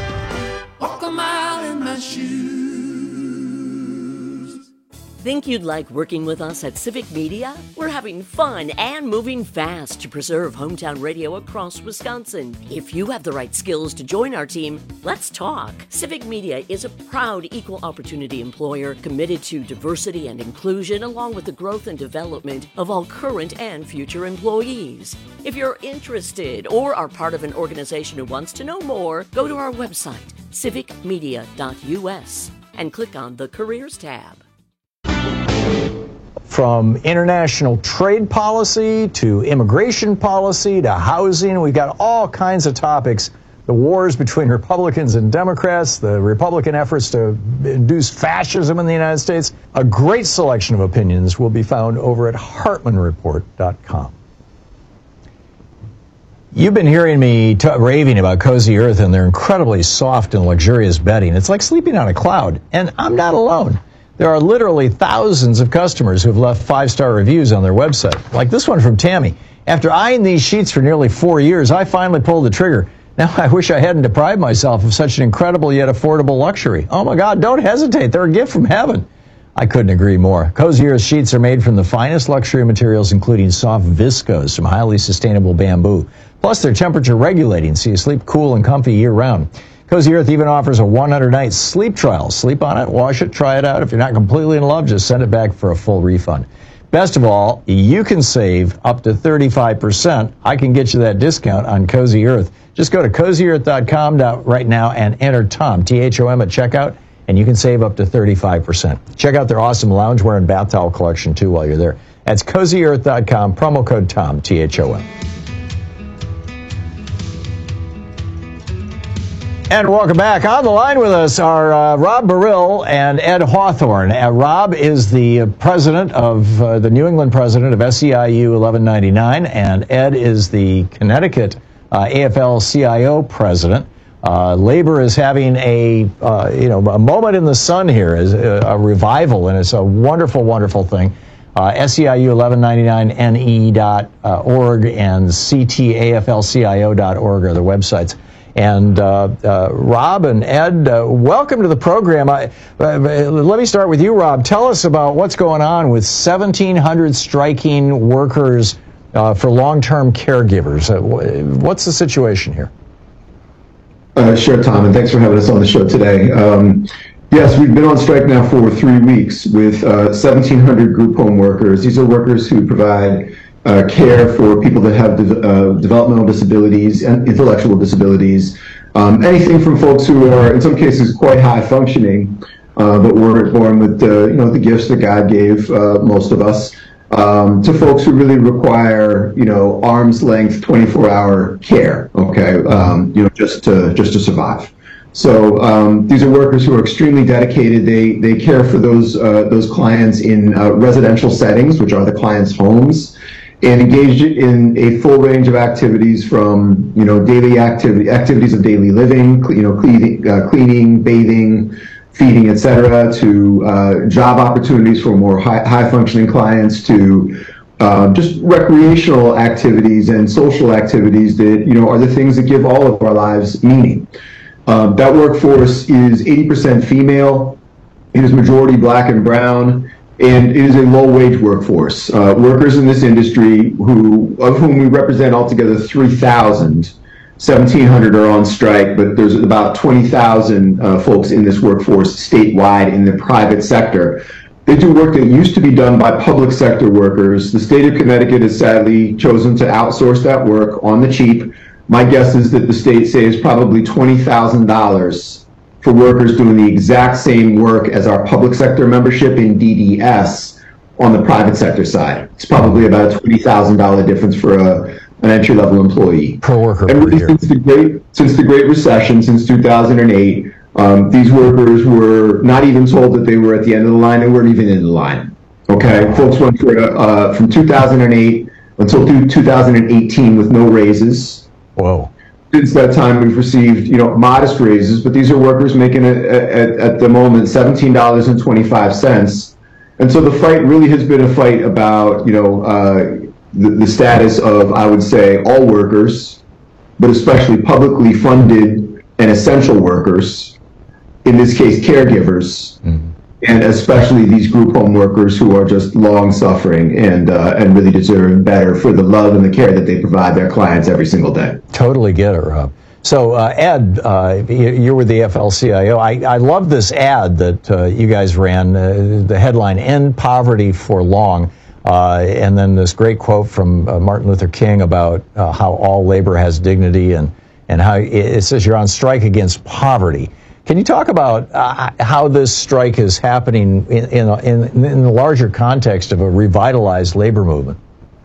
[SPEAKER 14] Walk a mile in my shoes.
[SPEAKER 6] Think you'd like working with us at Civic Media? We're having fun and moving fast to preserve hometown radio across Wisconsin. If you have the right skills to join our team, let's talk. Civic Media is a proud equal opportunity employer committed to diversity and inclusion, along with the growth and development of all current and future employees. If you're interested or are part of an organization who wants to know more, go to our website, civic media dot U S, and click on the Careers tab.
[SPEAKER 22] from international trade policy to immigration policy to housing. We've got all kinds of topics. The wars between Republicans and Democrats, the Republican efforts to induce fascism in the United States. A great selection of opinions will be found over at Hartman Report dot com. You've been hearing me t- raving about Cozy Earth and their incredibly soft and luxurious bedding. It's like sleeping on a cloud, and I'm not alone. There are literally thousands of customers who've left five-star reviews on their website, like this one from Tammy. After eyeing these sheets for nearly four years, I finally pulled the trigger. Now I wish I hadn't deprived myself of such an incredible yet affordable luxury. Oh my God, don't hesitate. They're a gift from heaven. I couldn't agree more. Cozy Earth sheets are made from the finest luxury materials, including soft viscose from highly sustainable bamboo. Plus, they're temperature regulating, so you sleep cool and comfy year-round. Cozy Earth even offers a one hundred night sleep trial. Sleep on it, wash it, try it out. If you're not completely in love, just send it back for a full refund. Best of all, you can save up to thirty-five percent. I can get you that discount on Cozy Earth. Just go to cozy earth dot com right now and enter Tom, T H O M, at checkout, and you can save up to thirty-five percent. Check out their awesome loungewear and bath towel collection, too, while you're there. That's cozy earth dot com, promo code Tom, T H O M. And welcome back. On the line with us are uh, Rob Burrill and Ed Hawthorne. Uh, Rob is the uh, president of, uh, the New England president of S E I U eleven ninety-nine, and Ed is the Connecticut uh, A F L C I O president. Uh, labor is having a, uh, you know, a moment in the sun here, is a, a revival, and it's a wonderful, wonderful thing. Uh, S E I U eleven ninety-nine N E dot org and C T A F L C I O dot org are the websites. And uh, uh, Rob and Ed, uh, welcome to the program. I, uh, let me start with you, Rob. Tell us about what's going on with seventeen hundred striking workers uh, for long-term caregivers. Uh, what's the situation here?
[SPEAKER 1] Uh, sure, Tom, and thanks for having us on the show today. Um, yes, we've been on strike now for three weeks with uh, seventeen hundred group home workers. These are workers who provide Uh, care for people that have de- uh, developmental disabilities and intellectual disabilities, um, anything from folks who are, in some cases, quite high functioning, uh, but were born with the, you know, the gifts that God gave uh, most of us, um, to folks who really require, you know, arm's length, twenty-four hour care. Okay, um, you know, just to just to survive. So um, these are workers who are extremely dedicated. They they care for those uh, those clients in uh, residential settings, which are the clients' homes, and engaged in a full range of activities from, you know, daily activity, activities of daily living, you know, cleaning, uh, cleaning, bathing, feeding, et cetera, to uh, job opportunities for more high, high functioning clients, to uh, just recreational activities and social activities that, you know, are the things that give all of our lives meaning. Um, that workforce is eighty percent female. It is majority black and brown. And it is a low-wage workforce. Uh, workers in this industry, who of whom we represent altogether three thousand, seventeen hundred are on strike, but there's about twenty thousand uh, folks in this workforce statewide in the private sector. They do work that used to be done by public sector workers. The state of Connecticut has sadly chosen to outsource that work on the cheap. My guess is that the state saves probably twenty thousand dollars for workers doing the exact same work as our public sector membership in D D S on the private sector side. It's probably about a twenty thousand dollars difference for a, an entry-level employee.
[SPEAKER 22] Per worker
[SPEAKER 1] and
[SPEAKER 22] per
[SPEAKER 1] really
[SPEAKER 22] year.
[SPEAKER 1] Since the Great, since the Great Recession, since two thousand eight, um, these workers were not even told that they were at the end of the line. They weren't even in the line. Okay, wow. Folks went for, uh, from two thousand eight until two thousand eighteen with no raises.
[SPEAKER 22] Whoa.
[SPEAKER 1] Since that time, we've received, you know, modest raises, but these are workers making at, at, at the moment seventeen dollars and twenty-five cents. And so the fight really has been a fight about, you know, uh, the, the status of, I would say, all workers, but especially publicly funded and essential workers, in this case, caregivers, mm-hmm. and especially these group home workers who are just long suffering and uh, and really deserve better for the love and the care that they provide their clients every single day.
[SPEAKER 22] Totally get it, Rob. So, uh, Ed, uh, you're with the A F L C I O. I, I love this ad that uh, you guys ran, uh, the headline, End Poverty for Long, uh, and then this great quote from uh, Martin Luther King about uh, how all labor has dignity, and, and how it, it says you're on strike against poverty. Can you talk about uh, how this strike is happening in, in, in, in the larger context of a revitalized labor movement?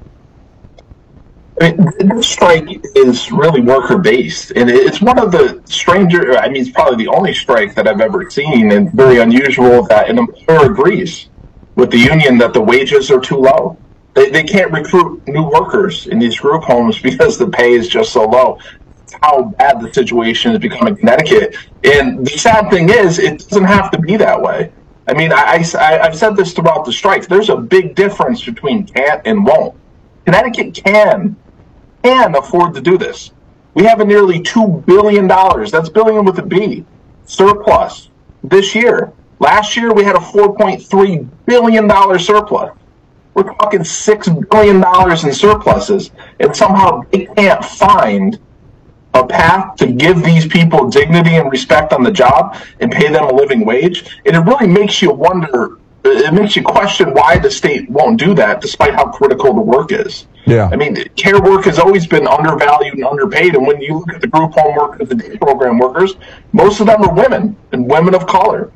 [SPEAKER 4] I mean, this strike is really worker-based, and it's one of the stranger, I mean, it's probably the only strike that I've ever seen, and very unusual that an employer agrees with the union that the wages are too low. They, they can't recruit new workers in these group homes because the pay is just so low. That's how bad the situation has become in Connecticut. And the sad thing is, it doesn't have to be that way. I mean, I, I, I've said this throughout the strike. There's a big difference between can't and won't. Connecticut can. can afford to do this. We have a nearly two billion dollars, that's billion with a B, surplus this year. Last year, we had a four point three billion dollars surplus. We're talking six billion dollars in surpluses, and somehow they can't find a path to give these people dignity and respect on the job and pay them a living wage. And it really makes you wonder, it makes you question why the state won't do that despite how critical the work is.
[SPEAKER 22] Yeah.
[SPEAKER 4] I mean, care work has always been undervalued and underpaid, and when you look at the group home workers, the day program workers, most of them are women and women of color.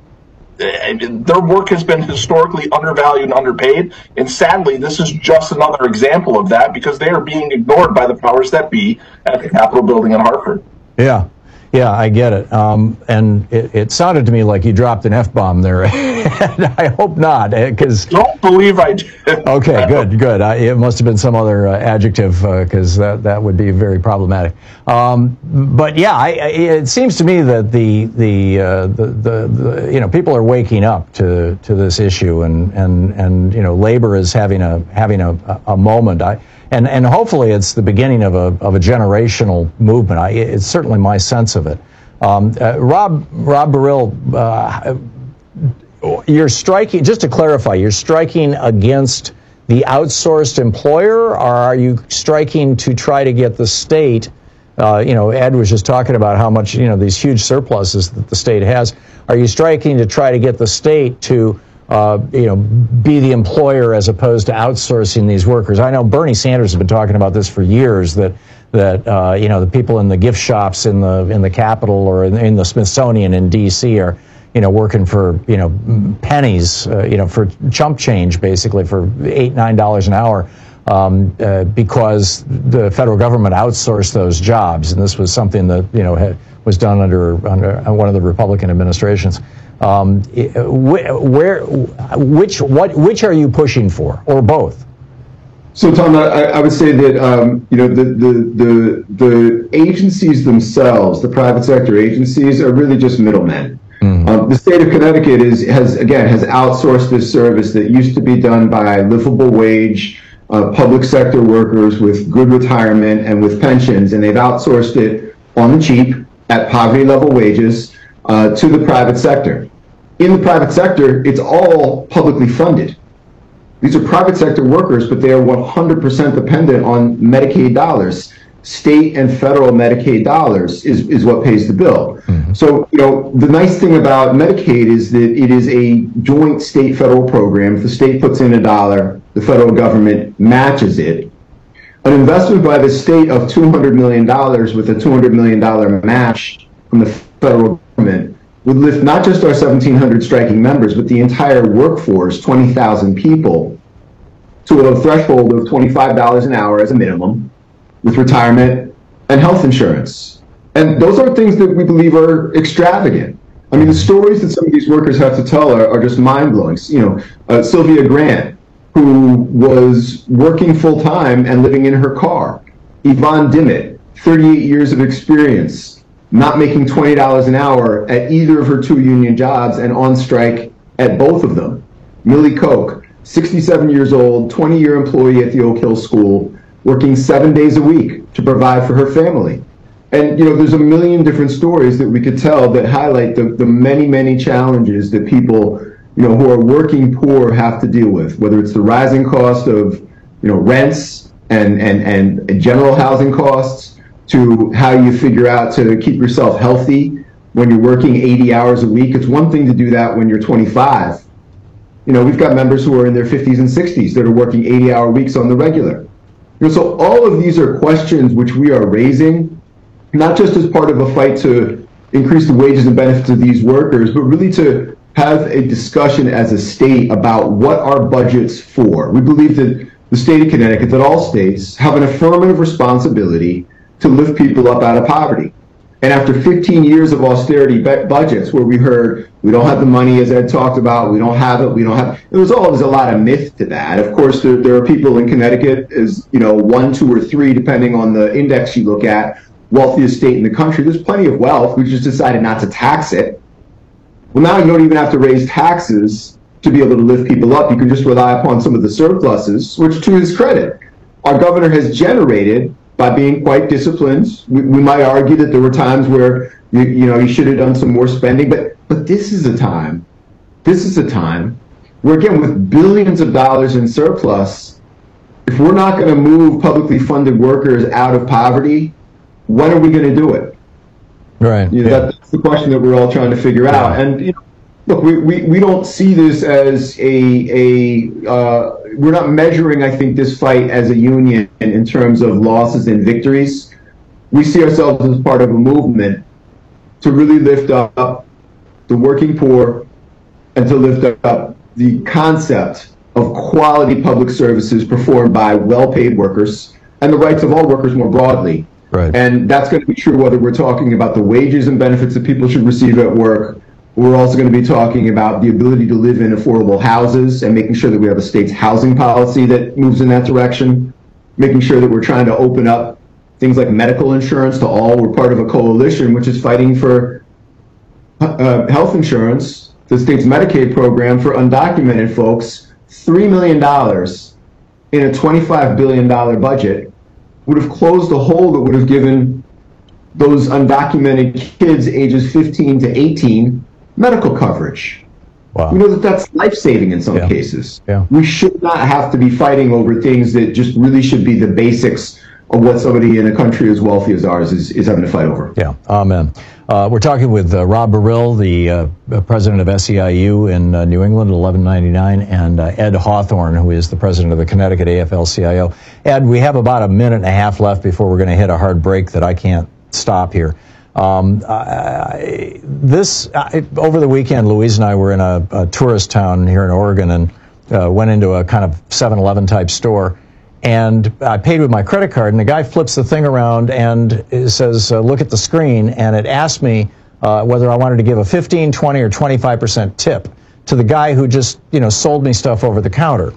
[SPEAKER 4] Their work has been historically undervalued and underpaid, and sadly, this is just another example of that because they are being ignored by the powers that be at the Capitol building in Hartford.
[SPEAKER 22] Yeah. Yeah, I get it. Um, and it, it sounded to me like you dropped an F-bomb there. I hope not, because
[SPEAKER 4] don't believe I did.
[SPEAKER 22] Okay, good, good. I, it must have been some other uh, adjective, because uh, that that would be very problematic. Um, but yeah, I, I, it seems to me that the the, uh, the the the you know people are waking up to to this issue, and and and you know labor is having a having a a moment. I. And and hopefully it's the beginning of a of a generational movement. I, it's certainly my sense of it. Um, uh, Rob Rob Burrill, uh, you're striking. Just to clarify, you're striking against the outsourced employer, or are you striking to try to get the state? Uh, you know, Ed was just talking about how much you know these huge surpluses that the state has. Are you striking to try to get the state to Uh, you know, be the employer as opposed to outsourcing these workers? I know Bernie Sanders has been talking about this for years. That that uh, you know the people in the gift shops in the in the Capitol or in, in the Smithsonian in D C are you know working for you know pennies, uh, you know for chump change, basically for eight nine dollars an hour, um, uh, because the federal government outsourced those jobs, and this was something that you know had, was done under under one of the Republican administrations. Um, where, which, what, which are you pushing for, or both?
[SPEAKER 1] So, Tom, I, I would say that um, you know the, the the the agencies themselves, the private sector agencies, are really just middlemen. Mm-hmm. Um, the state of Connecticut is has again has outsourced this service that used to be done by livable wage uh, public sector workers with good retirement and with pensions, and they've outsourced it on the cheap at poverty level wages uh, to the private sector. In the private sector, it's all publicly funded. These are private sector workers, but they are one hundred percent dependent on Medicaid dollars. State and federal Medicaid dollars is, is what pays the bill. Mm-hmm. So, you know, the nice thing about Medicaid is that it is a joint state-federal program. If the state puts in a dollar, the federal government matches it. An investment by the state of two hundred million dollars with a two hundred million dollars match from the federal government would lift not just our seventeen hundred striking members, but the entire workforce, twenty thousand people, to a threshold of twenty-five dollars an hour as a minimum, with retirement and health insurance. And those are things that we believe are extravagant. I mean, the stories that some of these workers have to tell are, are just mind-blowing. You know, uh, Sylvia Grant, who was working full-time and living in her car. Yvonne Dimmitt, thirty-eight years of experience, not making twenty dollars an hour at either of her two union jobs and on strike at both of them. Millie Koch, sixty-seven years old, twenty-year employee at the Oak Hill School, working seven days a week to provide for her family. And, you know, there's a million different stories that we could tell that highlight the, the many, many challenges that people, you know, who are working poor have to deal with, whether it's the rising cost of, you know, rents and, and, and general housing costs, to how you figure out to keep yourself healthy when you're working eighty hours a week. It's one thing to do that when you're twenty-five. You know, we've got members who are in their fifties and sixties that are working eighty hour weeks on the regular. You know, so all of these are questions which we are raising, not just as part of a fight to increase the wages and benefits of these workers, but really to have a discussion as a state about what our budget's for. We believe that the state of Connecticut, that all states, have an affirmative responsibility to lift people up out of poverty. And after fifteen years of austerity be- budgets where we heard we don't have the money, as Ed talked about, we don't have it, we don't have, there was always a lot of myth to that. Of course, there, there are people in Connecticut, as you know, one, two, or three, depending on the index you look at, wealthiest state in the country. There's plenty of wealth. We just decided not to tax it. Well, now you don't even have to raise taxes to be able to lift people up. You can just rely upon some of the surpluses, which to his credit, our governor has generated by being quite disciplined. We, we might argue that there were times where you, you know, you should have done some more spending, but but this is a time, this is a time where, again, with billions of dollars in surplus, if we're not going to move publicly funded workers out of poverty, when are we going to do it?
[SPEAKER 22] Right.
[SPEAKER 1] You know,
[SPEAKER 22] yeah.
[SPEAKER 1] That's the question that we're all trying to figure yeah. out. And you know, look, we, we, we don't see this as a a uh, we're not measuring, I think, this fight as a union in terms of losses and victories. We see ourselves as part of a movement to really lift up the working poor and to lift up the concept of quality public services performed by well-paid workers and the rights of all workers more broadly.
[SPEAKER 22] Right.
[SPEAKER 1] And that's going to be true whether we're talking about the wages and benefits that people should receive at work. We're also going to be talking about the ability to live in affordable houses and making sure that we have a state's housing policy that moves in that direction, making sure that we're trying to open up things like medical insurance to all. We're part of a coalition which is fighting for uh, health insurance, the state's Medicaid program for undocumented folks. three million dollars in a twenty-five billion dollars budget would have closed the hole that would have given those undocumented kids ages fifteen to eighteen medical coverage.
[SPEAKER 22] Wow.
[SPEAKER 1] We know that that's life-saving in some
[SPEAKER 22] yeah.
[SPEAKER 1] cases.
[SPEAKER 22] Yeah.
[SPEAKER 1] We should not have to be fighting over things that just really should be the basics of what somebody in a country as wealthy as ours is, is having to fight over.
[SPEAKER 22] Yeah, amen. Uh, we're talking with uh, Rob Burrill, the uh, president of S E I U in uh, New England, eleven ninety-nine, and uh, Ed Hawthorne, who is the president of the Connecticut A F L C I O. Ed, we have about a minute and a half left before we're going to hit a hard break that I can't stop here. Um, I, this I, over the weekend, Louise and I were in a, a tourist town here in Oregon and uh, went into a kind of seven eleven type store, and I paid with my credit card. And the guy flips the thing around and it says, uh, "Look at the screen," and it asked me uh, whether I wanted to give a fifteen, twenty, or twenty-five percent tip to the guy who just you know sold me stuff over the counter.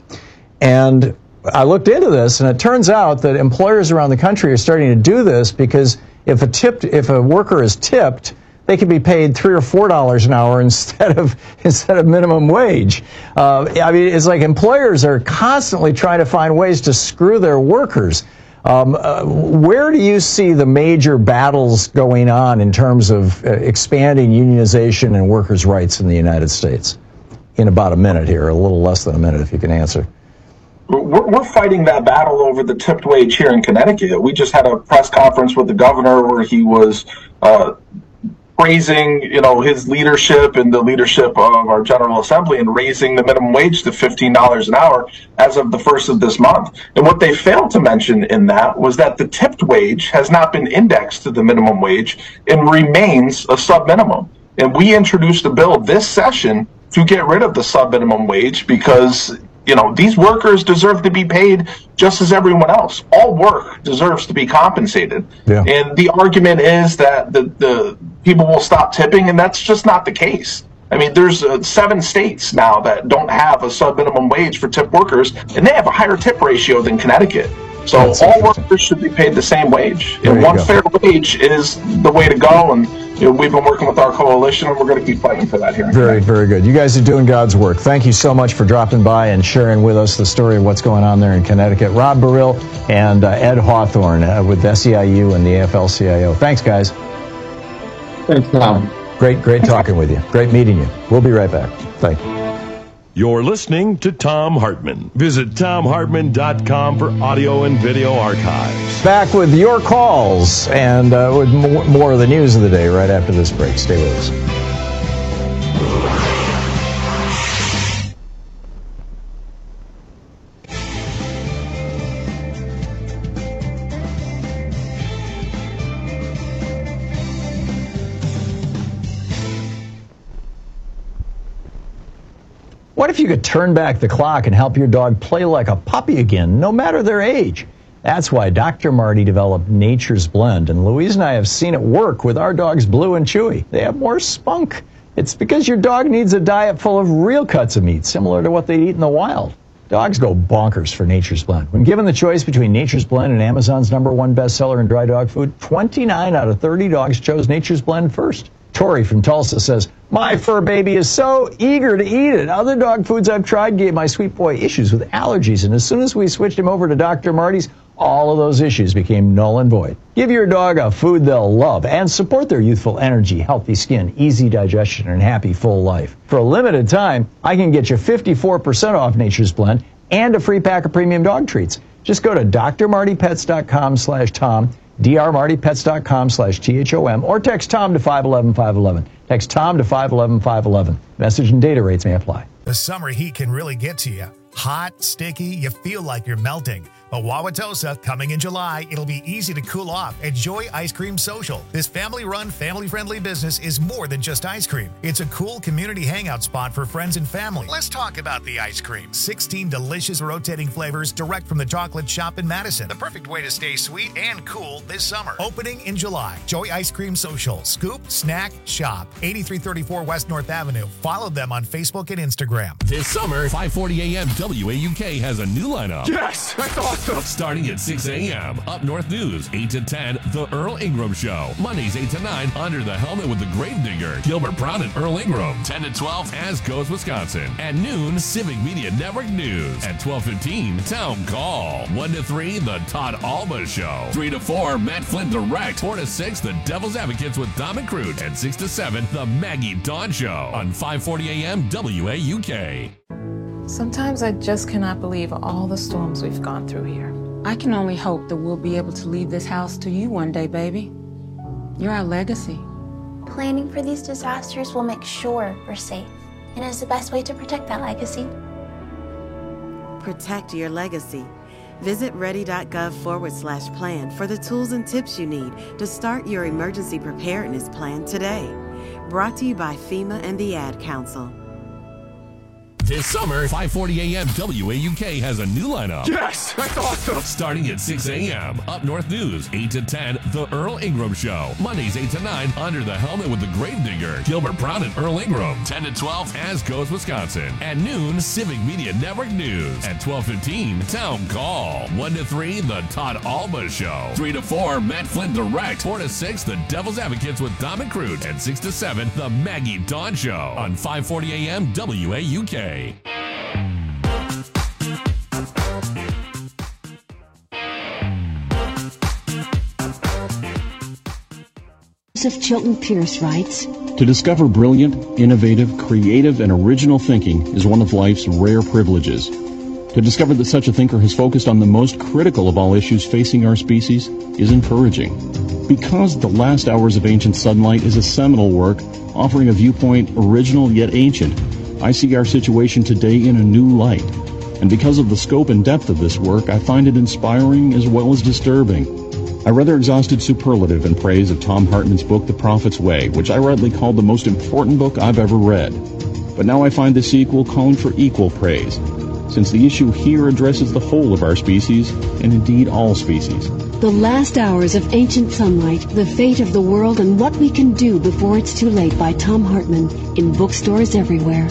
[SPEAKER 22] And I looked into this, and it turns out that employers around the country are starting to do this because if a tipped, if a worker is tipped, they can be paid three or four dollars an hour instead of instead of minimum wage. Uh, I mean, it's like employers are constantly trying to find ways to screw their workers. Um, uh, where do you see the major battles going on in terms of uh, expanding unionization and workers' rights in the United States? In about a minute here, a little less than a minute, if you can answer.
[SPEAKER 4] We're, we're fighting that battle over the tipped wage here in Connecticut. We just had a press conference with the governor where he was uh, praising, you know, his leadership and the leadership of our General Assembly and raising the minimum wage to fifteen dollars an hour as of the first of this month. And what they failed to mention in that was that the tipped wage has not been indexed to the minimum wage and remains a sub-minimum. And we introduced a bill this session to get rid of the sub-minimum wage because you know, these workers deserve to be paid just as everyone else. All work deserves to be compensated.
[SPEAKER 22] Yeah.
[SPEAKER 4] And the argument is that the, the people will stop tipping, and that's just not the case. I mean, there's uh, seven states now that don't have a sub-minimum wage for tip workers, and they have a higher tip ratio than Connecticut. So that's all workers should be paid the same wage.
[SPEAKER 22] There
[SPEAKER 4] and one
[SPEAKER 22] go.
[SPEAKER 4] fair wage is the way to go. And you know, we've been working with our coalition, and we're going to keep fighting for that here.
[SPEAKER 22] Very, very good. You guys are doing God's work. Thank you so much for dropping by and sharing with us the story of what's going on there in Connecticut. Rob Burrill and uh, Ed Hawthorne uh, with S E I U and the A F L C I O. Thanks, guys.
[SPEAKER 1] Thanks, Tom.
[SPEAKER 22] Great, great talking with you. Great meeting you. We'll be right back. Thank you.
[SPEAKER 21] You're listening to Thom Hartmann. Visit Thom Hartmann dot com for audio and video archives.
[SPEAKER 22] Back with your calls and uh, with more, more of the news of the day right after this break. Stay with us. What if you could turn back the clock and help your dog play like a puppy again, no matter their age? That's why Doctor Marty developed Nature's Blend, and Louise and I have seen it work with our dogs Blue and Chewy. They have more spunk. It's because your dog needs a diet full of real cuts of meat, similar to what they eat in the wild. Dogs go bonkers for Nature's Blend. When given the choice between Nature's Blend and Amazon's number one bestseller in dry dog food, twenty-nine out of thirty dogs chose Nature's Blend first. Tori from Tulsa says, my fur baby is so eager to eat it. Other dog foods I've tried gave my sweet boy issues with allergies, and as soon as we switched him over to Doctor Marty's, all of those issues became null and void. Give your dog a food they'll love and support their youthful energy, healthy skin, easy digestion, and happy full life. For a limited time, I can get you fifty-four percent off Nature's Blend and a free pack of premium dog treats. Just go to drmartypets.com slash Tom, drmartypets.com slash T H O M, or text Tom to five one one five one one. Text Tom to five one one five one one. Message and data rates may apply.
[SPEAKER 25] The summer heat can really get to you. Hot, sticky, you feel like you're melting. But Wauwatosa, coming in July, it'll be easy to cool off at Joy Ice Cream Social. This family-run, family-friendly business is more than just ice cream. It's a cool community hangout spot for friends and family. Let's talk about the ice cream. sixteen delicious rotating flavors direct from the chocolate shop in Madison. The perfect way to stay sweet and cool this summer. Opening in July. Joy Ice Cream Social. Scoop, snack, shop. eighty-three thirty-four West North Avenue. Follow them on Facebook and Instagram.
[SPEAKER 11] This summer, five forty a.m. W A U K has a new lineup.
[SPEAKER 14] Yes, that's awesome.
[SPEAKER 11] Starting at six a.m. Up North News, eight to ten, The Earl Ingram Show. Mondays, eight to nine, Under the Helmet with the Gravedigger. Gilbert Brown and Earl Ingram. ten to twelve, As Goes Wisconsin. At noon, Civic Media Network News. At twelve fifteen, Town Call. one to three, The Todd Alba Show. three to four, Matt Flynn Direct. four to six, The Devil's Advocates with Dom and Crute. And six to seven, The Maggie Dawn Show. On five forty a.m. W A U K.
[SPEAKER 5] Sometimes I just cannot believe all the storms we've gone through here.
[SPEAKER 13] I can only hope that we'll be able to leave this house to you one day, baby. You're our legacy.
[SPEAKER 28] Planning for these disasters will make sure we're safe, and is the best way to protect that legacy.
[SPEAKER 15] Protect your legacy. Visit ready.gov forward slash plan for the tools and tips you need to start your emergency preparedness plan today. Brought to you by FEMA and the Ad Council.
[SPEAKER 11] This summer, five forty a.m. W A U K has a new lineup.
[SPEAKER 14] Yes, that's awesome.
[SPEAKER 11] Starting at six a.m. Up North News, eight to ten, The Earl Ingram Show. Mondays, eight to nine, Under the Helmet with the Gravedigger. Gilbert Brown and Earl Ingram. ten to twelve, As Goes Wisconsin. At noon, Civic Media Network News. At twelve fifteen, Town Call. one to three, The Todd Alba Show. three to four, Matt Flynn Direct. four to six, The Devil's Advocates with Dom and Crute. And six to seven, The Maggie Dawn Show. On five forty a.m. W A U K.
[SPEAKER 16] Joseph Chilton Pierce writes,
[SPEAKER 17] to discover brilliant, innovative, creative, and original thinking is one of life's rare privileges. To discover that such a thinker has focused on the most critical of all issues facing our species is encouraging. Because The Last Hours of Ancient Sunlight is a seminal work offering a viewpoint original yet ancient, I see our situation today in a new light. And because of the scope and depth of this work, I find it inspiring as well as disturbing. I rather exhausted superlative in praise of Tom Hartman's book, The Prophet's Way, which I rightly called the most important book I've ever read. But now I find the sequel calling for equal praise, since the issue here addresses the whole of our species, and indeed all species.
[SPEAKER 16] The Last Hours of Ancient Sunlight, The Fate of the World and What We Can Do Before It's Too Late by Tom Hartman, in bookstores everywhere.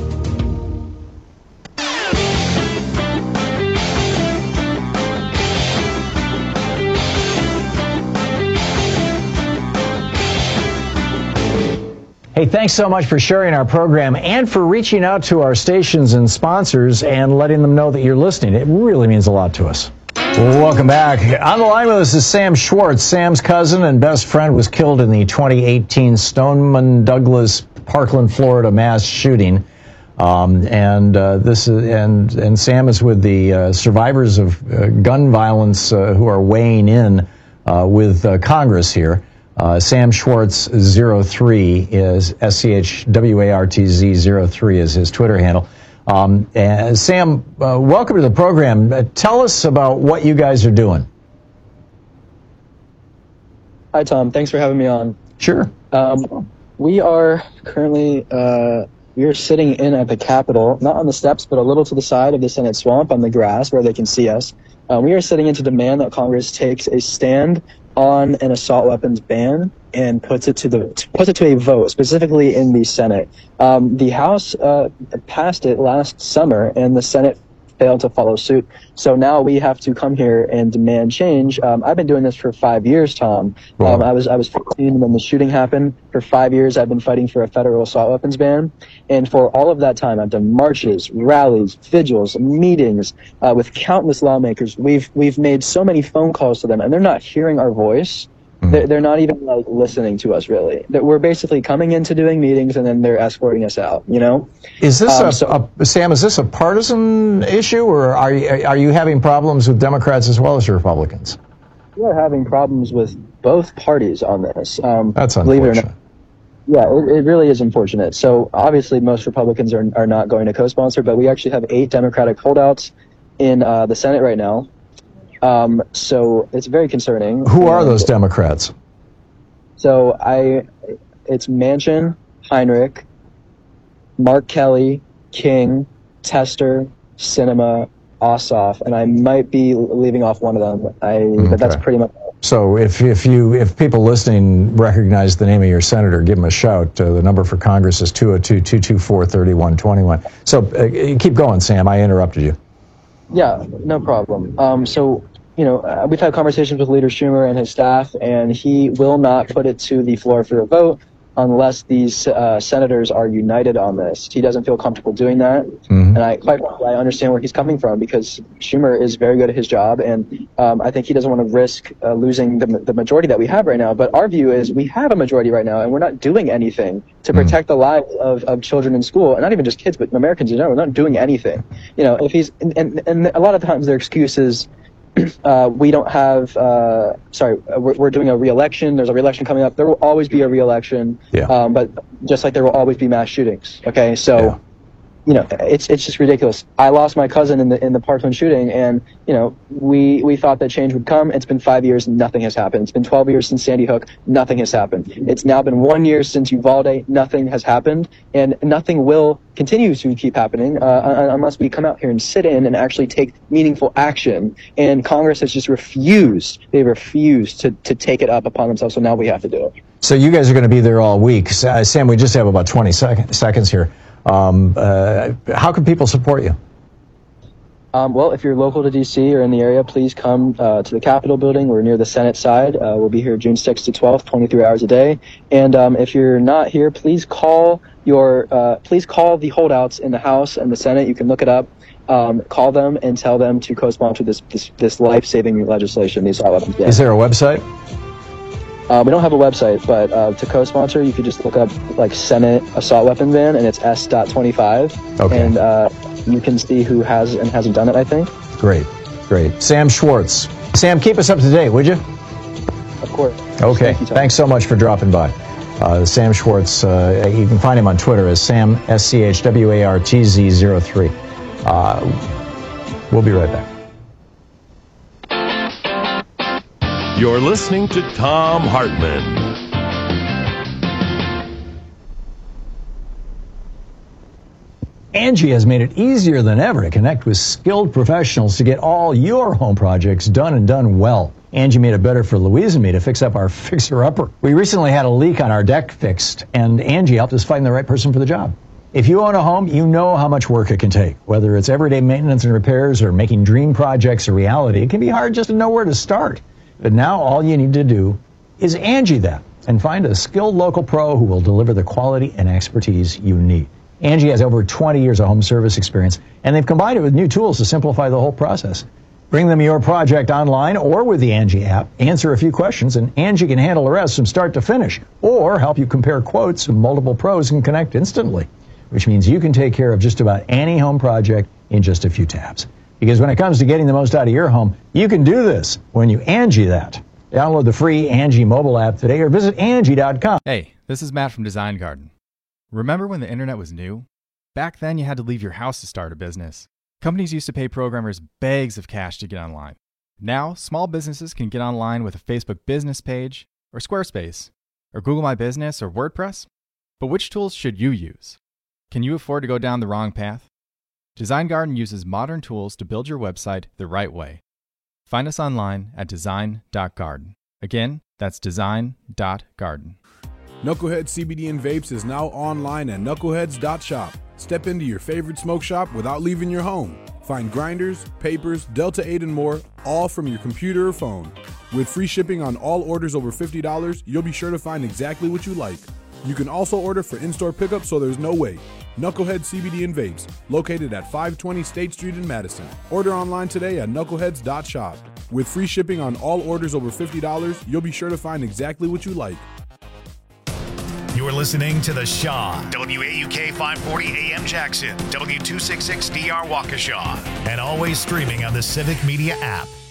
[SPEAKER 22] Hey, thanks so much for sharing our program and for reaching out to our stations and sponsors and letting them know that you're listening. It really means a lot to us. Welcome back. On the line with us is Sam Schwartz. Sam's cousin and best friend was killed in the twenty eighteen Stoneman Douglas, Parkland, Florida mass shooting. Um, and uh, this is, and and Sam is with the uh, survivors of uh, gun violence uh, who are weighing in uh, with uh, Congress here. Uh, Sam Schwartz zero three is S C H W A R T Z zero three is his Twitter handle. Um, and Sam, uh, welcome to the program. Uh, tell us about what you guys are doing.
[SPEAKER 18] Hi, Tom. Thanks for having me on.
[SPEAKER 22] Sure.
[SPEAKER 18] Um, we are currently uh,
[SPEAKER 2] We are sitting in at the Capitol, not on the steps, but a little to the side of the Senate swamp on the grass where they can see us. Uh, we are sitting in to demand that Congress takes a stand on an assault weapons ban and puts it to the puts it to a vote, specifically in the Senate. Um, the House uh, passed it last summer, and the Senate failed to follow suit. So now we have to come here and demand change. Um, I've been doing this for five years, Tom.
[SPEAKER 22] Wow.
[SPEAKER 2] Um, I was I was fifteen when the shooting happened. For five years, I've been fighting for a federal assault weapons ban. And for all of that time, I've done marches, rallies, vigils, meetings uh, with countless lawmakers. We've we've made so many phone calls to them, and they're not hearing our voice.
[SPEAKER 22] Mm-hmm.
[SPEAKER 2] They're, they're not even like listening to us, really. That we're basically coming into doing meetings, and then they're escorting us out. You know?
[SPEAKER 22] Is this
[SPEAKER 2] um,
[SPEAKER 22] a,
[SPEAKER 2] so,
[SPEAKER 22] a Sam? Is this a partisan issue, or are you are you having problems with Democrats as well as Republicans?
[SPEAKER 2] We're having problems with both parties on this. Um,
[SPEAKER 22] That's
[SPEAKER 2] believe it or
[SPEAKER 22] unfortunate.
[SPEAKER 2] not. Yeah, it, it really is unfortunate. So obviously, most Republicans are are not going to co-sponsor, but we actually have eight Democratic holdouts in uh, the Senate right now. Um, so it's very concerning.
[SPEAKER 22] Who are
[SPEAKER 2] And
[SPEAKER 22] those Democrats?
[SPEAKER 2] So I, it's Manchin, Heinrich, Mark Kelly, King, Tester, Sinema, Ossoff, and I might be leaving off one of them. I, but that's
[SPEAKER 22] Okay.
[SPEAKER 2] pretty much.
[SPEAKER 22] So if if you if people listening recognize the name of your senator, give them a shout. Uh, the number for Congress is two oh two, two two four, three one two one. So uh, keep going, Sam. I interrupted you.
[SPEAKER 2] Yeah, no problem. Um, so, you know, uh, we've had conversations with Leader Schumer and his staff, and he will not put it to the floor for a vote unless these uh, senators are united on this. He doesn't feel comfortable doing that.
[SPEAKER 22] Mm-hmm.
[SPEAKER 2] And I quite I understand where he's coming from, because Schumer is very good at his job, and um, I think he doesn't want to risk uh, losing the, the majority that we have right now. But our view is we have a majority right now, and we're not doing anything to
[SPEAKER 22] Mm-hmm.
[SPEAKER 2] protect the lives of, of children in school, and not even just kids, but Americans in general. We're not doing anything. You know, if he's and, and, and a lot of times their excuse is, Uh, we don't have, uh, sorry, we're, we're doing a re-election. There's a re-election coming up. There will always be a re-election,
[SPEAKER 22] Yeah.
[SPEAKER 2] um, but just like there will always be mass shootings. Okay, so,
[SPEAKER 22] Yeah.
[SPEAKER 2] you know, it's it's just ridiculous. I lost my cousin in the in the Parkland shooting, and you know, we we thought that change would come. It's been five years, and nothing has happened. It's been twelve years since Sandy Hook, nothing has happened. It's now been one year since Uvalde, nothing has happened, and nothing will continue to keep happening uh, unless we come out here and sit in and actually take meaningful action. And Congress has just refused. They refused to to take it up upon themselves. So now we have to do it.
[SPEAKER 22] So you guys are going to be there all week. Sa- Sam, we just have about twenty sec- seconds here. Um, uh, how can people support you?
[SPEAKER 2] Um, well, if you're local to D C or in the area, please come uh, to the Capitol building. We're near the Senate side. Uh, we'll be here June sixth to twelfth, twenty-three hours a day. And um, if you're not here, please call your uh, please call the holdouts in the House and the Senate. You can look it up. Um, call them and tell them to co-sponsor this this, this life-saving legislation. These assault weapons bans.
[SPEAKER 22] Is there a website?
[SPEAKER 2] Uh, we don't have a website, but uh, to co-sponsor, you could just look up like Senate assault weapon ban, and it's S twenty-five.
[SPEAKER 22] Okay.
[SPEAKER 2] And uh, you can see who has and hasn't done it, I think.
[SPEAKER 22] Great, great. Sam Schwartz. Sam, keep us up to date, would you?
[SPEAKER 2] Of course.
[SPEAKER 22] Okay.
[SPEAKER 2] Thank you, Tom.
[SPEAKER 22] Thanks so much for dropping by. Uh, Sam Schwartz, uh, you can find him on Twitter as Sam, S C H W A R T Z zero three. Uh, we'll be right back.
[SPEAKER 21] You're listening to Tom Hartman.
[SPEAKER 22] Angie has made it easier than ever to connect with skilled professionals to get all your home projects done and done well. Angie made it better for Louise and me to fix up our fixer-upper. We recently had a leak on our deck fixed, and Angie helped us find the right person for the job. If you own a home, you know how much work it can take. Whether it's everyday maintenance and repairs or making dream projects a reality, it can be hard just to know where to start. But now all you need to do is Angie that and find a skilled local pro who will deliver the quality and expertise you need. Angie has over twenty years of home service experience, and they've combined it with new tools to simplify the whole process. Bring them your project online or with the Angie app, answer a few questions, and Angie can handle the rest from start to finish, or help you compare quotes from multiple pros and connect instantly, which means you can take care of just about any home project in just a few taps. Because when it comes to getting the most out of your home, you can do this when you Angie that. Download the free Angie mobile app today or visit Angie dot com.
[SPEAKER 3] Hey, this is Matt from Design Garden. Remember when the internet was new? Back then you had to leave your house to start a business. Companies used to pay programmers bags of cash to get online. Now, small businesses can get online with a Facebook business page, or Squarespace, or Google My Business, or WordPress. But which tools should you use? Can you afford to go down the wrong path? Design Garden uses modern tools to build your website the right way. Find us online at design dot garden. Again, that's design dot garden.
[SPEAKER 8] Knucklehead C B D and Vapes is now online at knuckleheads dot shop. Step into your favorite smoke shop without leaving your home. Find grinders, papers, Delta eight, and more, all from your computer or phone. With free shipping on all orders over fifty dollars, you'll be sure to find exactly what you like. You can also order for in-store pickup, so there's no wait. Knucklehead C B D and Vapes, located at five twenty State Street in Madison. Order online today at knuckleheads dot shop. With free shipping on all orders over fifty dollars, you'll be sure to find exactly what you like.
[SPEAKER 25] You're listening to The Shaw, W A U K five forty A M Jackson, W two sixty-six D R Waukesha, and always streaming on the Civic Media app.